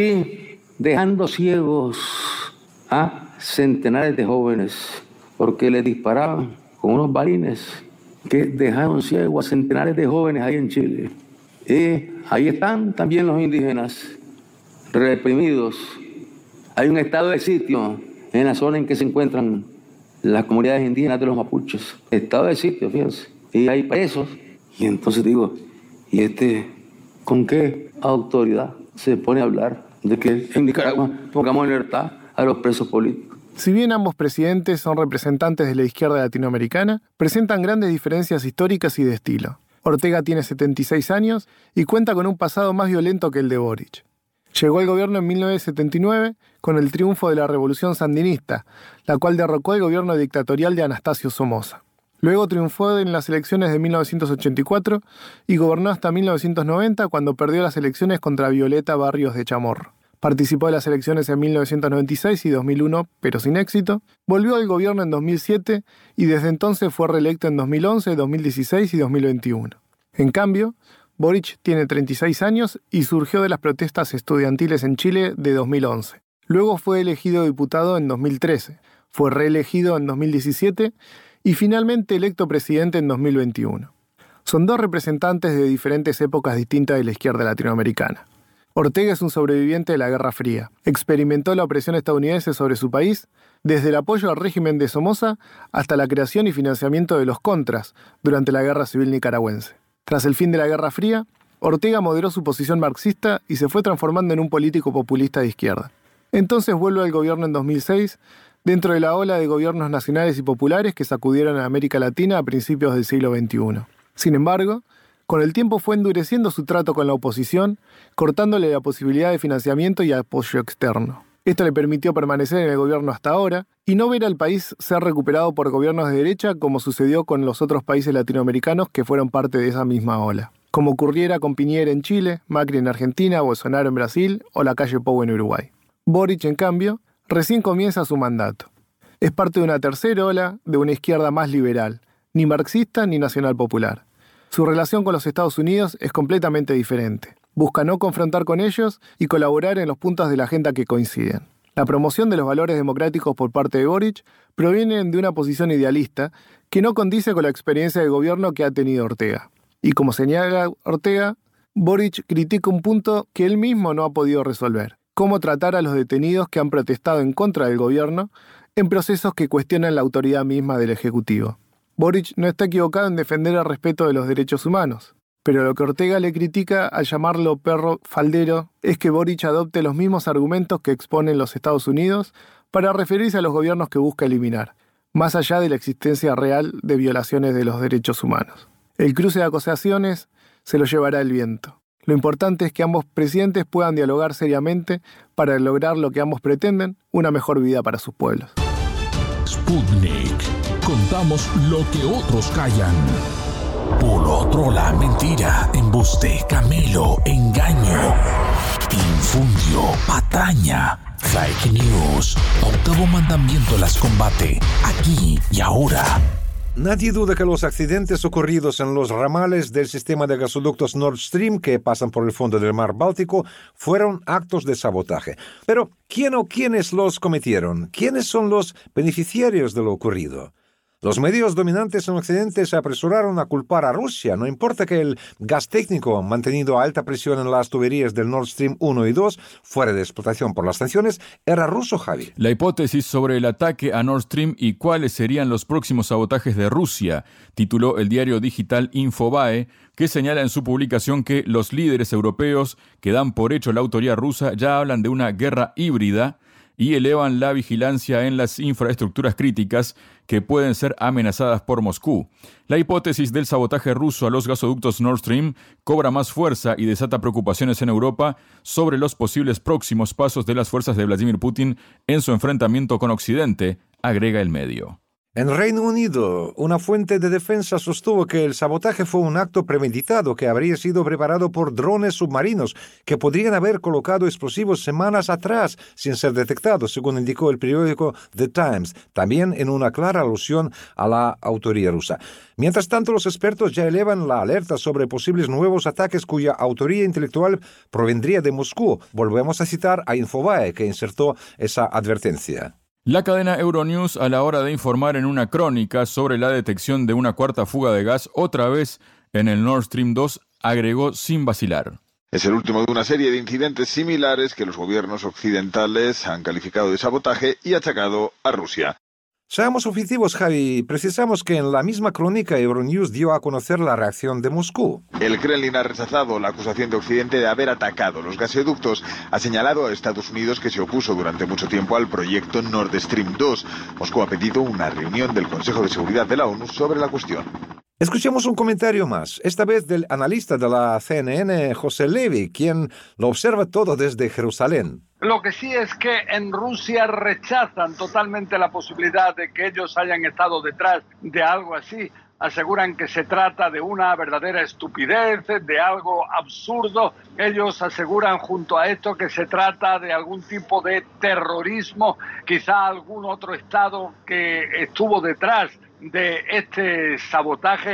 y dejando ciegos a centenares de jóvenes porque les disparaban con unos balines que dejaron ciegos a centenares de jóvenes ahí en Chile. Y ahí están también los indígenas reprimidos. Hay un estado de sitio en la zona en que se encuentran las comunidades indígenas de los mapuches. Estado de sitio, fíjense. Y hay presos. Y entonces digo, ¿y este con qué autoridad se pone a hablar de que en Nicaragua pongamos en libertad a los presos políticos? Si bien ambos presidentes son representantes de la izquierda latinoamericana, presentan grandes diferencias históricas y de estilo. Ortega tiene setenta y seis años y cuenta con un pasado más violento que el de Boric. Llegó al gobierno en mil novecientos setenta y nueve con el triunfo de la Revolución Sandinista, la cual derrocó el gobierno dictatorial de Anastasio Somoza. Luego triunfó en las elecciones de mil novecientos ochenta y cuatro y gobernó hasta mil novecientos noventa, cuando perdió las elecciones contra Violeta Barrios de Chamorro. Participó de las elecciones en mil novecientos noventa y seis y dos mil uno, pero sin éxito. Volvió al gobierno en dos mil siete y desde entonces fue reelecto en dos mil once, dos mil dieciséis y dos mil veintiuno. En cambio, Boric tiene treinta y seis años y surgió de las protestas estudiantiles en Chile de dos mil once. Luego fue elegido diputado en dos mil trece, fue reelegido en dos mil diecisiete y finalmente electo presidente en dos mil veintiuno. Son dos representantes de diferentes épocas distintas de la izquierda latinoamericana. Ortega es un sobreviviente de la Guerra Fría. Experimentó la opresión estadounidense sobre su país, desde el apoyo al régimen de Somoza hasta la creación y financiamiento de los Contras durante la Guerra Civil Nicaragüense. Tras el fin de la Guerra Fría, Ortega moderó su posición marxista y se fue transformando en un político populista de izquierda. Entonces vuelve al gobierno en dos mil seis, dentro de la ola de gobiernos nacionales y populares que sacudieron a América Latina a principios del siglo veintiuno. Sin embargo, con el tiempo fue endureciendo su trato con la oposición, cortándole la posibilidad de financiamiento y apoyo externo. Esto le permitió permanecer en el gobierno hasta ahora y no ver al país ser recuperado por gobiernos de derecha como sucedió con los otros países latinoamericanos que fueron parte de esa misma ola, como ocurriera con Piñera en Chile, Macri en Argentina, Bolsonaro en Brasil o Lacalle Pou en Uruguay. Boric, en cambio, recién comienza su mandato. Es parte de una tercera ola de una izquierda más liberal, ni marxista ni nacional popular. Su relación con los Estados Unidos es completamente diferente. Busca no confrontar con ellos y colaborar en los puntos de la agenda que coinciden. La promoción de los valores democráticos por parte de Boric provienen de una posición idealista que no condice con la experiencia de gobierno que ha tenido Ortega. Y como señala Ortega, Boric critica un punto que él mismo no ha podido resolver: cómo tratar a los detenidos que han protestado en contra del gobierno en procesos que cuestionan la autoridad misma del Ejecutivo. Boric no está equivocado en defender el respeto de los derechos humanos, pero lo que Ortega le critica al llamarlo perro faldero es que Boric adopte los mismos argumentos que exponen los Estados Unidos para referirse a los gobiernos que busca eliminar, más allá de la existencia real de violaciones de los derechos humanos. El cruce de acusaciones se lo llevará el viento. Lo importante es que ambos presidentes puedan dialogar seriamente para lograr lo que ambos pretenden, una mejor vida para sus pueblos. Sputnik. Contamos lo que otros callan. Puro, la mentira, embuste, camelo, engaño, infundio, patraña, fake news. Octavo mandamiento las combate, aquí y ahora. Nadie duda que los accidentes ocurridos en los ramales del sistema de gasoductos Nord Stream que pasan por el fondo del mar Báltico fueron actos de sabotaje. Pero, ¿quién o quiénes los cometieron? ¿Quiénes son los beneficiarios de lo ocurrido? Los medios dominantes en Occidente se apresuraron a culpar a Rusia. No importa que el gas técnico mantenido a alta presión en las tuberías del Nord Stream uno y dos, fuera de explotación por las sanciones, era ruso, Javi. La hipótesis sobre el ataque a Nord Stream y cuáles serían los próximos sabotajes de Rusia, tituló el diario digital Infobae, que señala en su publicación que los líderes europeos que dan por hecho la autoría rusa ya hablan de una guerra híbrida y elevan la vigilancia en las infraestructuras críticas que pueden ser amenazadas por Moscú. La hipótesis del sabotaje ruso a los gasoductos Nord Stream cobra más fuerza y desata preocupaciones en Europa sobre los posibles próximos pasos de las fuerzas de Vladimir Putin en su enfrentamiento con Occidente, agrega el medio. En Reino Unido, una fuente de defensa sostuvo que el sabotaje fue un acto premeditado que habría sido preparado por drones submarinos que podrían haber colocado explosivos semanas atrás sin ser detectados, según indicó el periódico The Times, también en una clara alusión a la autoría rusa. Mientras tanto, los expertos ya elevan la alerta sobre posibles nuevos ataques cuya autoría intelectual provendría de Moscú. Volvemos a citar a Infobae, que insertó esa advertencia. La cadena Euronews, a la hora de informar en una crónica sobre la detección de una cuarta fuga de gas, otra vez en el Nord Stream dos, agregó sin vacilar: es el último de una serie de incidentes similares que los gobiernos occidentales han calificado de sabotaje y achacado a Rusia. Seamos objetivos, Javi. Precisamos que en la misma crónica Euronews dio a conocer la reacción de Moscú. El Kremlin ha rechazado la acusación de Occidente de haber atacado los gasoductos. Ha señalado a Estados Unidos que se opuso durante mucho tiempo al proyecto Nord Stream dos. Moscú ha pedido una reunión del Consejo de Seguridad de la ONU sobre la cuestión. Escuchemos un comentario más, esta vez del analista de la C N N, José Levy, quien lo observa todo desde Jerusalén. Lo que sí es que en Rusia rechazan totalmente la posibilidad de que ellos hayan estado detrás de algo así. Aseguran que se trata de una verdadera estupidez, de algo absurdo. Ellos aseguran junto a esto que se trata de algún tipo de terrorismo, quizá algún otro estado que estuvo detrás de este sabotaje.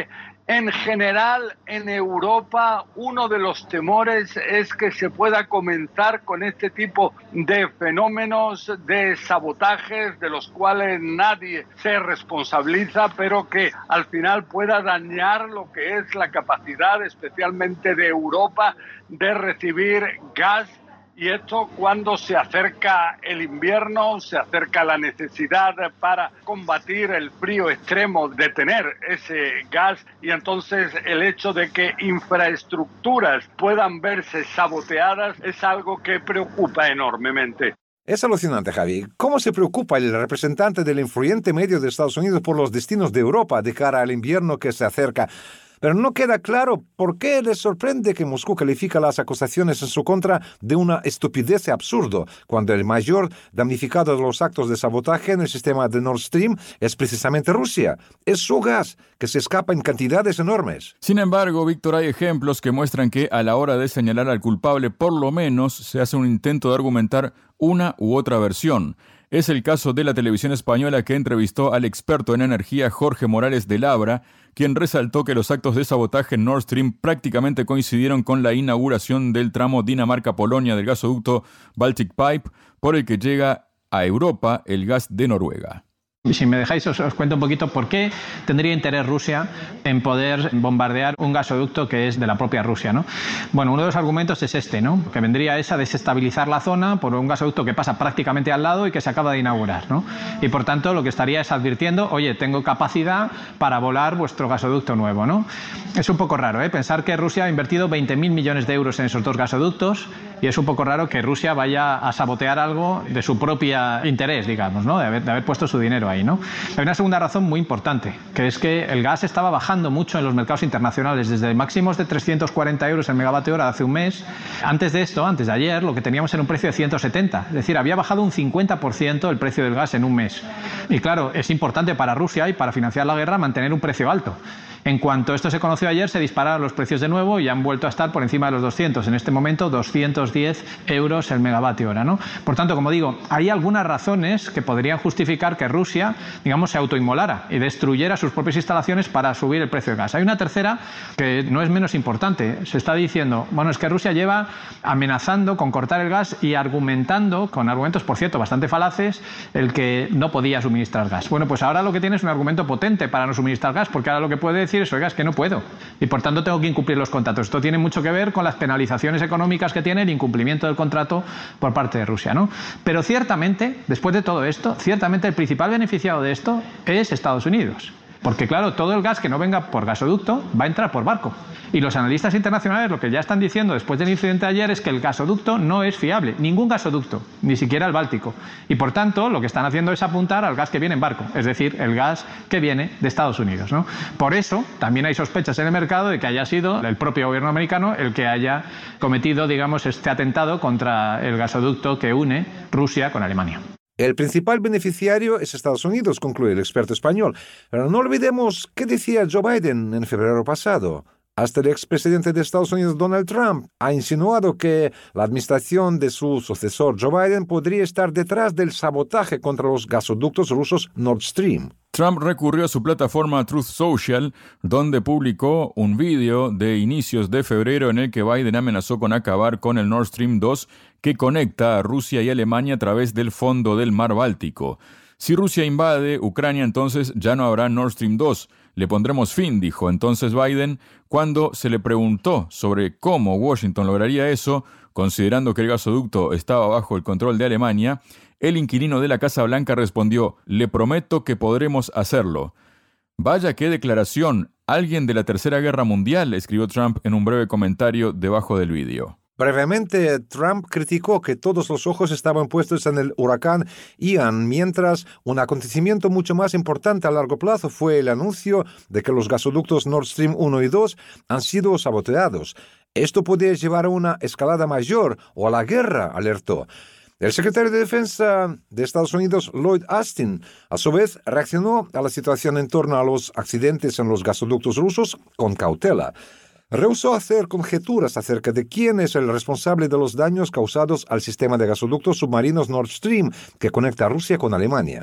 En general, en Europa, uno de los temores es que se pueda comenzar con este tipo de fenómenos de sabotajes de los cuales nadie se responsabiliza, pero que al final pueda dañar lo que es la capacidad, especialmente de Europa, de recibir gas. Y esto cuando se acerca el invierno, se acerca la necesidad para combatir el frío extremo de tener ese gas, y entonces el hecho de que infraestructuras puedan verse saboteadas es algo que preocupa enormemente. Es alucinante, Javi. ¿Cómo se preocupa el representante del influyente medio de Estados Unidos por los destinos de Europa de cara al invierno que se acerca? Pero no queda claro por qué les sorprende que Moscú califica las acusaciones en su contra de una estupidez absurdo, cuando el mayor damnificado de los actos de sabotaje en el sistema de Nord Stream es precisamente Rusia. Es su gas, que se escapa en cantidades enormes. Sin embargo, Víctor, hay ejemplos que muestran que a la hora de señalar al culpable, por lo menos se hace un intento de argumentar una u otra versión. Es el caso de la televisión española, que entrevistó al experto en energía Jorge Morales de Labra, quien resaltó que los actos de sabotaje en Nord Stream prácticamente coincidieron con la inauguración del tramo Dinamarca-Polonia del gasoducto Baltic Pipe, por el que llega a Europa el gas de Noruega. Si me dejáis, os, os cuento un poquito por qué tendría interés Rusia en poder bombardear un gasoducto que es de la propia Rusia, ¿no? Bueno, uno de los argumentos es este, ¿no? Que vendría es a desestabilizar la zona por un gasoducto que pasa prácticamente al lado y que se acaba de inaugurar, ¿no? Y por tanto lo que estaría es advirtiendo, oye, tengo capacidad para volar vuestro gasoducto nuevo, ¿no? Es un poco raro, ¿eh? Pensar que Rusia ha invertido veinte mil millones de euros en esos dos gasoductos, y es un poco raro que Rusia vaya a sabotear algo de su propio interés, digamos, ¿no? De haber, de haber puesto su dinero ahí. ¿No? Hay una segunda razón muy importante, que es que el gas estaba bajando mucho en los mercados internacionales, desde máximos de trescientos cuarenta euros el megavatio hora hace un mes. Antes de esto, antes de ayer, lo que teníamos era un precio de ciento setenta, es decir, había bajado un cincuenta por ciento el precio del gas en un mes. Y claro, es importante para Rusia y para financiar la guerra mantener un precio alto. En cuanto esto se conoció ayer, se dispararon los precios de nuevo y han vuelto a estar por encima de los doscientos. En este momento, doscientos diez euros el megavatio hora, ¿no? Por tanto, como digo, hay algunas razones que podrían justificar que Rusia, digamos, se autoinmolara y destruyera sus propias instalaciones para subir el precio del gas. Hay una tercera que no es menos importante. Se está diciendo, bueno, es que Rusia lleva amenazando con cortar el gas y argumentando, con argumentos, por cierto, bastante falaces, el que no podía suministrar gas. Bueno, pues ahora lo que tiene es un argumento potente para no suministrar gas, porque ahora lo que puede decir es, oiga, es que no puedo, y por tanto tengo que incumplir los contratos. Esto tiene mucho que ver con las penalizaciones económicas que tiene el incumplimiento del contrato por parte de Rusia, ¿no? Pero ciertamente, después de todo esto, ciertamente el principal beneficiado de esto es Estados Unidos. Porque claro, todo el gas que no venga por gasoducto va a entrar por barco. Y los analistas internacionales lo que ya están diciendo después del incidente de ayer es que el gasoducto no es fiable. Ningún gasoducto, ni siquiera el Báltico. Y por tanto, lo que están haciendo es apuntar al gas que viene en barco. Es decir, el gas que viene de Estados Unidos, ¿no? Por eso, también hay sospechas en el mercado de que haya sido el propio gobierno americano el que haya cometido, digamos, este atentado contra el gasoducto que une Rusia con Alemania. El principal beneficiario es Estados Unidos, concluye el experto español. Pero no olvidemos qué decía Joe Biden en febrero pasado. Hasta el expresidente de Estados Unidos, Donald Trump, ha insinuado que la administración de su sucesor, Joe Biden, podría estar detrás del sabotaje contra los gasoductos rusos Nord Stream. Trump recurrió a su plataforma Truth Social, donde publicó un vídeo de inicios de febrero en el que Biden amenazó con acabar con el Nord Stream dos, que conecta a Rusia y Alemania a través del fondo del mar Báltico. Si Rusia invade Ucrania, entonces ya no habrá Nord Stream dos. Le pondremos fin, dijo entonces Biden, cuando se le preguntó sobre cómo Washington lograría eso, considerando que el gasoducto estaba bajo el control de Alemania. El inquilino de la Casa Blanca respondió: le prometo que podremos hacerlo. Vaya qué declaración. Alguien de la Tercera Guerra Mundial, escribió Trump en un breve comentario debajo del vídeo. Brevemente, Trump criticó que todos los ojos estaban puestos en el huracán Ian, mientras un acontecimiento mucho más importante a largo plazo fue el anuncio de que los gasoductos Nord Stream uno y dos han sido saboteados. Esto podría llevar a una escalada mayor o a la guerra, alertó. El secretario de Defensa de Estados Unidos, Lloyd Austin, a su vez reaccionó a la situación en torno a los accidentes en los gasoductos rusos con cautela. Rehusó hacer conjeturas acerca de quién es el responsable de los daños causados al sistema de gasoductos submarinos Nord Stream que conecta a Rusia con Alemania.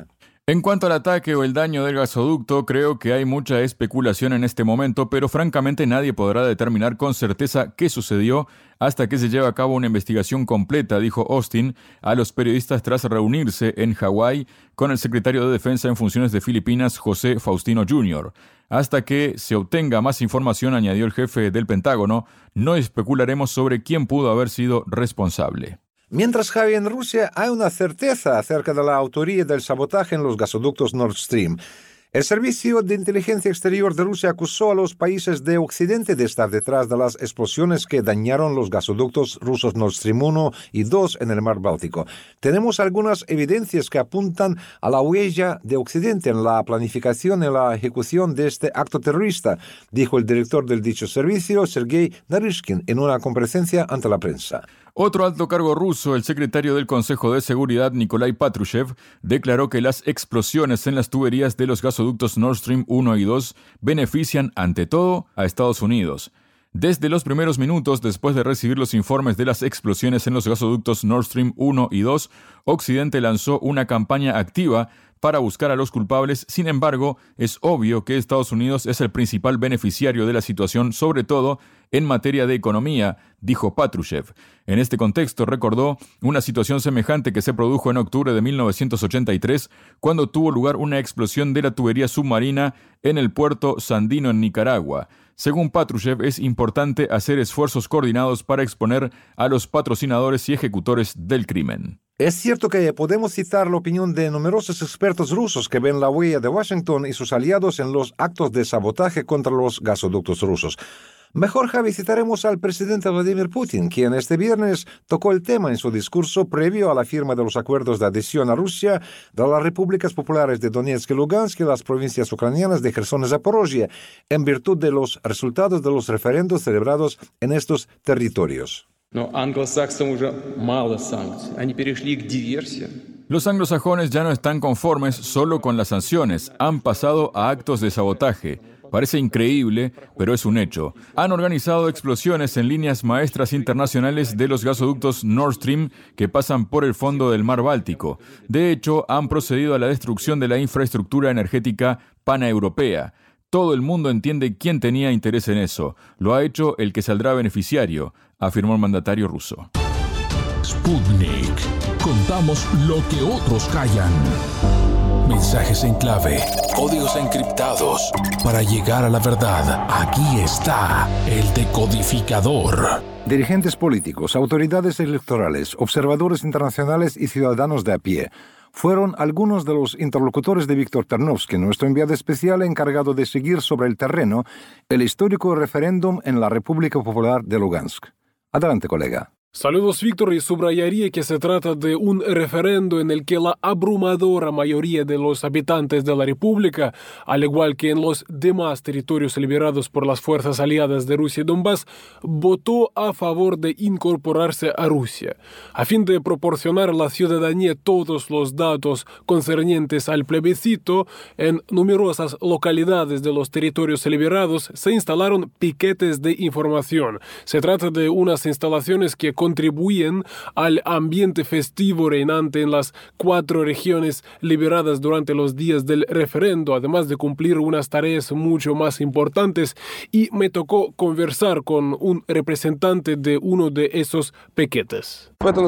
En cuanto al ataque o el daño del gasoducto, creo que hay mucha especulación en este momento, pero francamente nadie podrá determinar con certeza qué sucedió hasta que se lleve a cabo una investigación completa, dijo Austin a los periodistas tras reunirse en Hawái con el secretario de Defensa en funciones de Filipinas, José Faustino junior Hasta que se obtenga más información, añadió el jefe del Pentágono, no especularemos sobre quién pudo haber sido responsable. Mientras, Javi, en Rusia hay una certeza acerca de la autoría del sabotaje en los gasoductos Nord Stream. El Servicio de Inteligencia Exterior de Rusia acusó a los países de Occidente de estar detrás de las explosiones que dañaron los gasoductos rusos Nord Stream uno y dos en el mar Báltico. Tenemos algunas evidencias que apuntan a la huella de Occidente en la planificación y la ejecución de este acto terrorista, dijo el director del dicho servicio, Sergei Naryshkin, en una comparecencia ante la prensa. Otro alto cargo ruso, el secretario del Consejo de Seguridad, Nikolai Patrushev, declaró que las explosiones en las tuberías de los gasoductos Nord Stream uno y dos benefician, ante todo, a Estados Unidos. Desde los primeros minutos después de recibir los informes de las explosiones en los gasoductos Nord Stream uno y dos, Occidente lanzó una campaña activa para buscar a los culpables. Sin embargo, es obvio que Estados Unidos es el principal beneficiario de la situación, sobre todo en materia de economía, dijo Patrushev. En este contexto recordó una situación semejante que se produjo en octubre de mil novecientos ochenta y tres, cuando tuvo lugar una explosión de la tubería submarina en el puerto Sandino en Nicaragua. Según Patrushev, es importante hacer esfuerzos coordinados para exponer a los patrocinadores y ejecutores del crimen. Es cierto que podemos citar la opinión de numerosos expertos rusos que ven la huella de Washington y sus aliados en los actos de sabotaje contra los gasoductos rusos. Mejor, Javi, citaremos al presidente Vladimir Putin, quien este viernes tocó el tema en su discurso previo a la firma de los acuerdos de adhesión a Rusia de las repúblicas populares de Donetsk y Lugansk y las provincias ucranianas de Jersón y Zaporozhye, en virtud de los resultados de los referendos celebrados en estos territorios. Los anglosajones ya no están conformes solo con las sanciones, han pasado a actos de sabotaje. Parece increíble, pero es un hecho. Han organizado explosiones en líneas maestras internacionales de los gasoductos Nord Stream que pasan por el fondo del mar Báltico. De hecho, han procedido a la destrucción de la infraestructura energética paneuropea. Todo el mundo entiende quién tenía interés en eso. Lo ha hecho el que saldrá beneficiario, afirmó el mandatario ruso. Sputnik. Contamos lo que otros callan. Mensajes en clave, códigos encriptados. Para llegar a la verdad, aquí está el decodificador. Dirigentes políticos, autoridades electorales, observadores internacionales y ciudadanos de a pie fueron algunos de los interlocutores de Víctor Tarnovsky, nuestro enviado especial encargado de seguir sobre el terreno el histórico referéndum en la República Popular de Lugansk. Adelante, colega. Saludos, Víctor, y subrayaría que se trata de un referendo en el que la abrumadora mayoría de los habitantes de la República, al igual que en los demás territorios liberados por las fuerzas aliadas de Rusia y Donbass, votó a favor de incorporarse a Rusia. A fin de proporcionar a la ciudadanía todos los datos concernientes al plebiscito, en numerosas localidades de los territorios liberados se instalaron piquetes de información. Se trata de unas instalaciones que contribuyen al ambiente festivo reinante en las cuatro regiones liberadas durante los días del referendo, además de cumplir unas tareas mucho más importantes, y me tocó conversar con un representante de uno de esos piquetes.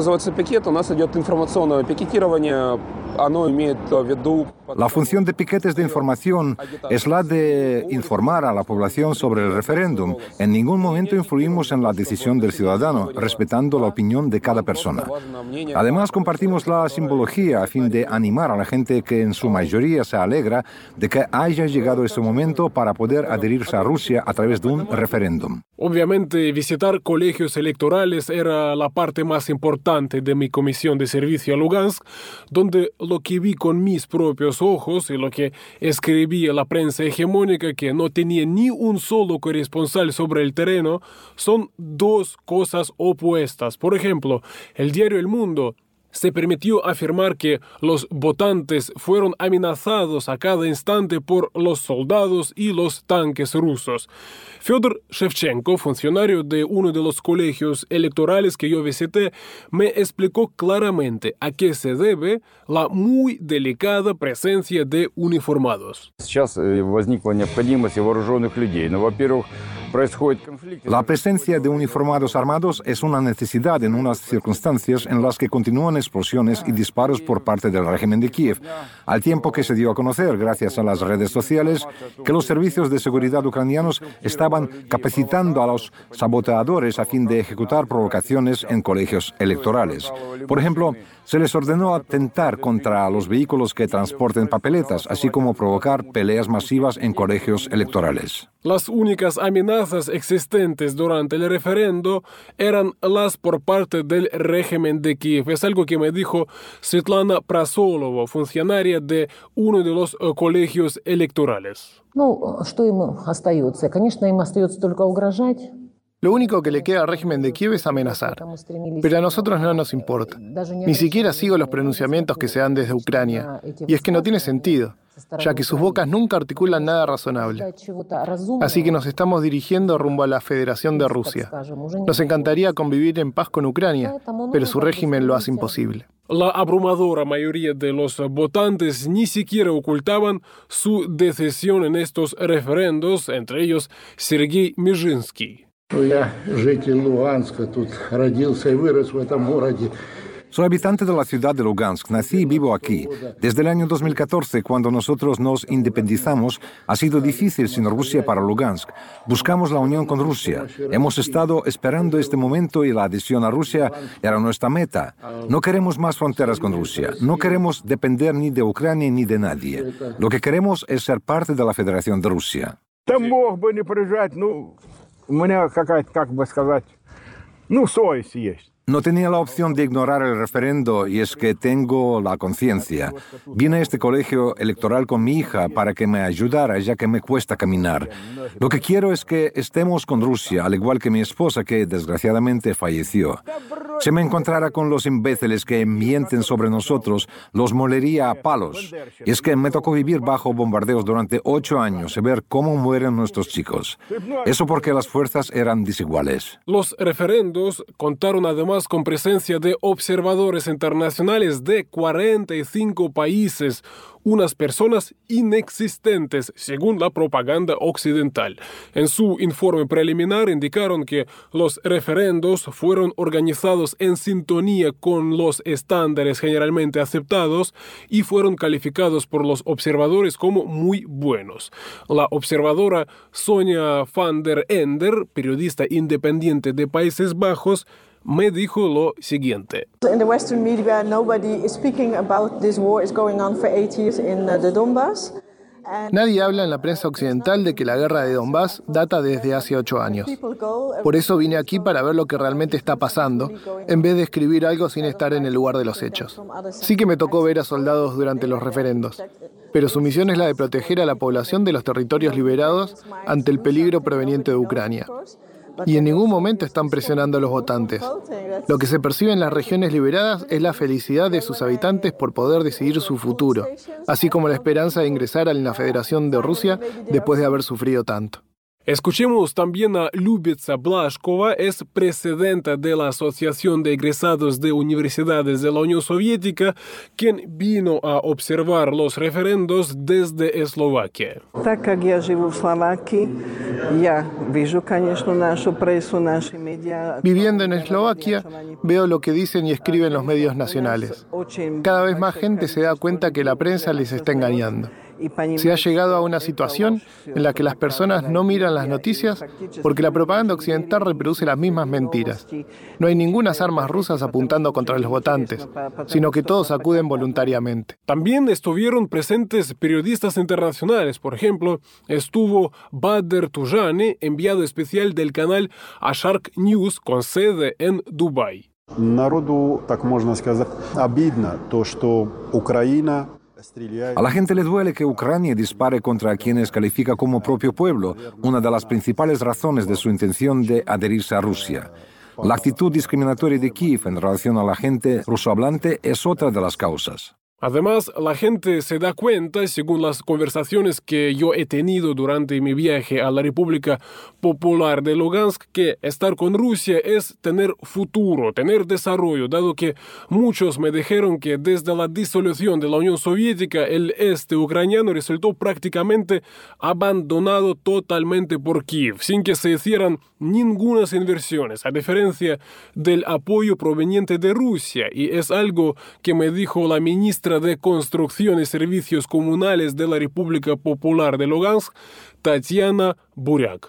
La función de piquetes de información es la de informar a la población sobre el referéndum. En ningún momento influimos en la decisión del ciudadano, respetando la opinión de cada persona. Además, compartimos la simbología a fin de animar a la gente que en su mayoría se alegra de que haya llegado ese momento para poder adherirse a Rusia a través de un referéndum. Obviamente, visitar colegios electorales era la parte más importante de mi comisión de servicio a Lugansk, donde lo que vi con mis propios ojos y lo que escribía la prensa hegemónica, que no tenía ni un solo corresponsal sobre el terreno, son dos cosas opuestas. Por ejemplo, el diario El Mundo se permitió afirmar que los votantes fueron amenazados a cada instante por los soldados y los tanques rusos. Fyodor Shevchenko, funcionario de uno de los colegios electorales que yo visité, me explicó claramente a qué se debe la muy delicada presencia de uniformados. La presencia de uniformados armados es una necesidad en unas circunstancias en las que continúan explosiones y disparos por parte del régimen de Kiev, al tiempo que se dio a conocer, gracias a las redes sociales, que los servicios de seguridad ucranianos estaban capacitando a los saboteadores a fin de ejecutar provocaciones en colegios electorales. Por ejemplo, se les ordenó atentar contra los vehículos que transporten papeletas, así como provocar peleas masivas en colegios electorales. Las únicas amenazas existentes durante el referendo eran las por parte del régimen de Kiev. Es algo que me dijo Svetlana Prasolova, funcionaria de uno de los uh, colegios electorales. Ну, что им остается? Конечно, им остается только угрожать. Lo único que le queda al régimen de Kiev es amenazar. Pero a nosotros no nos importa. Ni siquiera sigo los pronunciamientos que se dan desde Ucrania. Y es que no tiene sentido, ya que sus bocas nunca articulan nada razonable. Así que nos estamos dirigiendo rumbo a la Federación de Rusia. Nos encantaría convivir en paz con Ucrania, pero su régimen lo hace imposible. La abrumadora mayoría de los votantes ni siquiera ocultaban su decisión en estos referendos, entre ellos Sergei Mizhinsky. Я житель Луганска, тут родился и вырос в этом городе. Soy habitante de la ciudad de Lugansk, nací y vivo aquí. Desde el año dos mil catorce, cuando nosotros nos independizamos, ha sido difícil sin Rusia para Lugansk. Buscamos la unión con Rusia. Hemos estado esperando este momento y la adhesión a Rusia era nuestra meta. No queremos más fronteras con Rusia. No queremos depender ni de Ucrania ni de nadie. Lo que queremos es ser parte de la Federación de Rusia. No tenía la opción de ignorar el referendo y es que tengo la conciencia. Vine a este colegio electoral con mi hija para que me ayudara, ya que me cuesta caminar. Lo que quiero es que estemos con Rusia, al igual que mi esposa, que desgraciadamente falleció. Si me encontrara con los imbéciles que mienten sobre nosotros, los molería a palos. Y es que me tocó vivir bajo bombardeos durante ocho años y ver cómo mueren nuestros chicos. Eso porque las fuerzas eran desiguales. Los referendos contaron además con presencia de observadores internacionales de cuarenta y cinco países, unas personas inexistentes según la propaganda occidental. En su informe preliminar indicaron que los referendos fueron organizados en sintonía con los estándares generalmente aceptados y fueron calificados por los observadores como muy buenos. La observadora Sonia van der Ender, periodista independiente de Países Bajos, me dijo lo siguiente. In the Western media, nobody is speaking about this war is going on for eight years in the Donbass. Nadie habla en la prensa occidental de que la guerra de Donbass data desde hace ocho años. Por eso vine aquí para ver lo que realmente está pasando, en vez de escribir algo sin estar en el lugar de los hechos. Sí que me tocó ver a soldados durante los referendos, pero su misión es la de proteger a la población de los territorios liberados ante el peligro proveniente de Ucrania. Y en ningún momento están presionando a los votantes. Lo que se percibe en las regiones liberadas es la felicidad de sus habitantes por poder decidir su futuro, así como la esperanza de ingresar en la Federación de Rusia después de haber sufrido tanto. Escuchemos también a Lyubitsa Blashkova, es presidenta de la Asociación de Egresados de Universidades de la Unión Soviética, quien vino a observar los referendos desde Eslovaquia. Так как я живу в Словакии, я вижу, конечно, нашу прессу, наши медиа. Viviendo en Eslovaquia, veo lo que dicen y escriben los medios nacionales. Cada vez más gente se da cuenta que la prensa les está engañando. Se ha llegado a una situación en la que las personas no miran las noticias porque la propaganda occidental reproduce las mismas mentiras. No hay ninguna armas rusas apuntando contra los votantes, sino que todos acuden voluntariamente. También estuvieron presentes periodistas internacionales. Por ejemplo, estuvo Bader Tujani, enviado especial del canal Ashark News con sede en Dubái. Народу, так можно сказать, обидно то, что Украина. A la gente le duele que Ucrania dispare contra quienes califica como propio pueblo, una de las principales razones de su intención de adherirse a Rusia. La actitud discriminatoria de Kiev en relación a la gente rusohablante es otra de las causas. Además, la gente se da cuenta, según las conversaciones que yo he tenido durante mi viaje a la República Popular de Lugansk, que estar con Rusia es tener futuro, tener desarrollo, dado que muchos me dijeron que desde la disolución de la Unión Soviética el este ucraniano resultó prácticamente abandonado totalmente por Kiev, sin que se hicieran ninguna inversiones, a diferencia del apoyo proveniente de Rusia, y es algo que me dijo la ministra de Construcción y Servicios Comunales de la República Popular de Lugansk, Tatiana Buryak.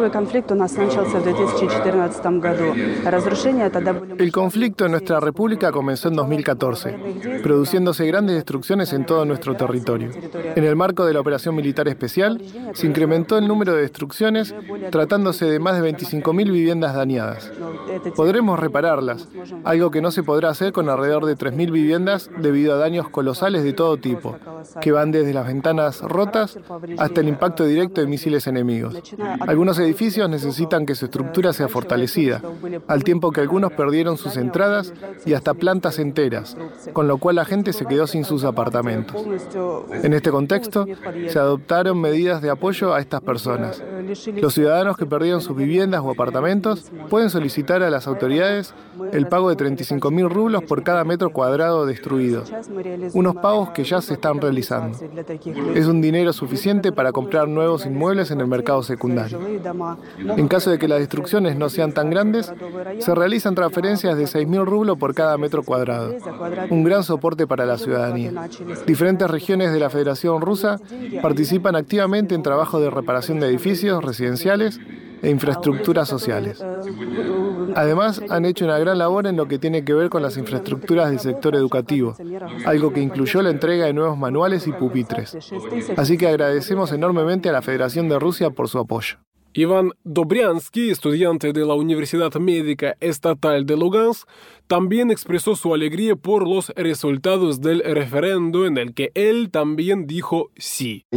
El conflicto en nuestra república comenzó en dos mil catorce, produciéndose grandes destrucciones en todo nuestro territorio. En el marco de la operación militar especial, se incrementó el número de destrucciones, tratándose de más de veinticinco mil viviendas dañadas. Podremos repararlas, algo que no se podrá hacer con alrededor de tres mil viviendas debido a daños colosales de todo tipo, que van desde las ventanas rotas hasta el impacto directo de misiles enemigos. Algunos edificios necesitan que su estructura sea fortalecida, al tiempo que algunos perdieron sus entradas y hasta plantas enteras, con lo cual la gente se quedó sin sus apartamentos. En este contexto, se adoptaron medidas de apoyo a estas personas. Los ciudadanos que perdieron sus viviendas o apartamentos pueden solicitar a las autoridades el pago de treinta y cinco mil rublos por cada metro cuadrado destruido, unos pagos que ya se están realizando. Es un dinero suficiente para comprar nuevos inmuebles en el mercado secundario. En caso de que las destrucciones no sean tan grandes, se realizan transferencias de seis mil rublos por cada metro cuadrado, un gran soporte para la ciudadanía. Diferentes regiones de la Federación Rusa participan activamente en trabajos de reparación de edificios residenciales e infraestructuras sociales. Además, han hecho una gran labor en lo que tiene que ver con las infraestructuras del sector educativo, algo que incluyó la entrega de nuevos manuales y pupitres. Así que agradecemos enormemente a la Federación de Rusia por su apoyo. Iván Dobriansky, estudiante de la Universidad Médica Estatal de Lugansk, también expresó su alegría por los resultados del referendo en el que él también dijo sí.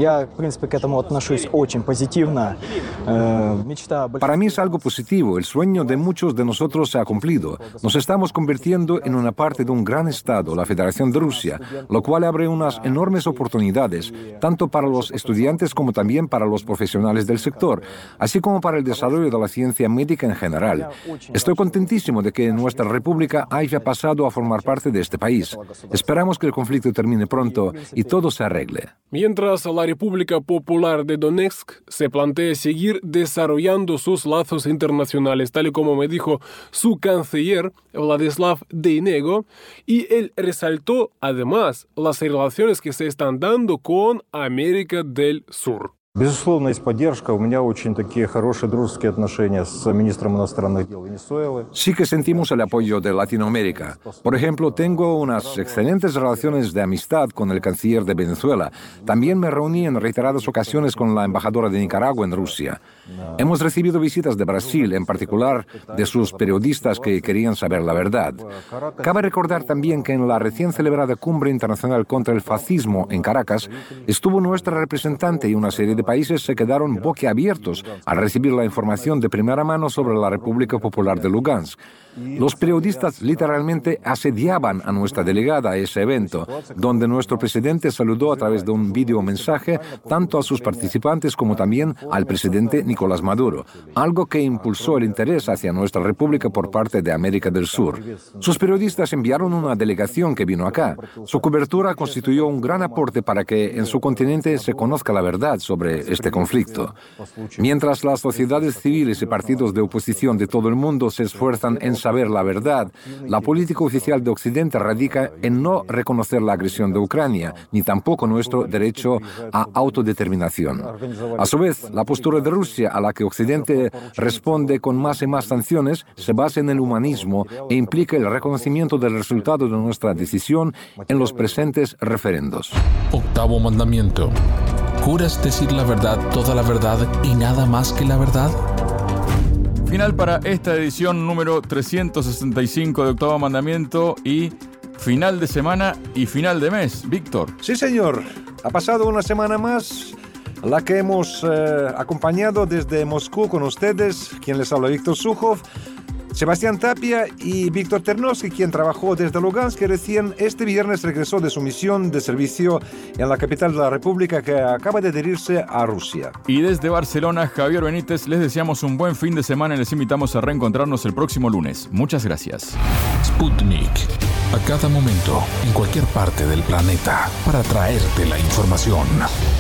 Para mí es algo positivo. El sueño de muchos de nosotros se ha cumplido. Nos estamos convirtiendo en una parte de un gran Estado, la Federación de Rusia, lo cual abre unas enormes oportunidades, tanto para los estudiantes como también para los profesionales del sector, así como para el desarrollo de la ciencia médica en general. Estoy contentísimo de que nuestra república haya pasado a formar parte de este país. Esperamos que el conflicto termine pronto y todo se arregle. Mientras la República Popular de Donetsk se plantea seguir desarrollando sus lazos internacionales, tal y como me dijo su canciller, Vladislav Deinego, y él resaltó además las relaciones que se están dando con América del Sur. Безусловно, есть поддержка. У меня очень такие хорошие дружеские отношения с министром иностранных дел Венесуэлы. Sí que sentimos el apoyo de Latinoamérica. Por ejemplo, tengo unas excelentes relaciones de amistad con el canciller de Venezuela. También me reuní en reiteradas ocasiones con la embajadora de Nicaragua en Rusia. Hemos recibido visitas de Brasil, en particular de sus periodistas que querían saber la verdad. Cabe recordar también que en la recién celebrada Cumbre Internacional contra el Fascismo en Caracas estuvo nuestra representante y una serie de países se quedaron boquiabiertos al recibir la información de primera mano sobre la República Popular de Lugansk. Los periodistas literalmente asediaban a nuestra delegada a ese evento, donde nuestro presidente saludó a través de un videomensaje tanto a sus participantes como también al presidente Nicolás Maduro, algo que impulsó el interés hacia nuestra república por parte de América del Sur. Sus periodistas enviaron una delegación que vino acá. Su cobertura constituyó un gran aporte para que en su continente se conozca la verdad sobre este conflicto. Mientras las sociedades civiles y partidos de oposición de todo el mundo se esfuerzan en saber la verdad, la política oficial de Occidente radica en no reconocer la agresión de Ucrania, ni tampoco nuestro derecho a autodeterminación. A su vez, la postura de Rusia, a la que Occidente responde con más y más sanciones, se basa en el humanismo e implica el reconocimiento del resultado de nuestra decisión en los presentes referendos. Octavo mandamiento. ¿Juras decir la verdad, toda la verdad y nada más que la verdad? Final para esta edición número trescientos sesenta y cinco de Octavo Mandamiento y final de semana y final de mes. Víctor. Sí, señor. Ha pasado una semana más, la que hemos eh, acompañado desde Moscú con ustedes, quien les habla Víctor Sukhov. Sebastián Tapia y Víctor Ternovsky, quien trabajó desde Lugansk, que recién este viernes regresó de su misión de servicio en la capital de la República, que acaba de adherirse a Rusia. Y desde Barcelona, Javier Benítez, les deseamos un buen fin de semana y les invitamos a reencontrarnos el próximo lunes. Muchas gracias. Sputnik. A cada momento, en cualquier parte del planeta, para traerte la información.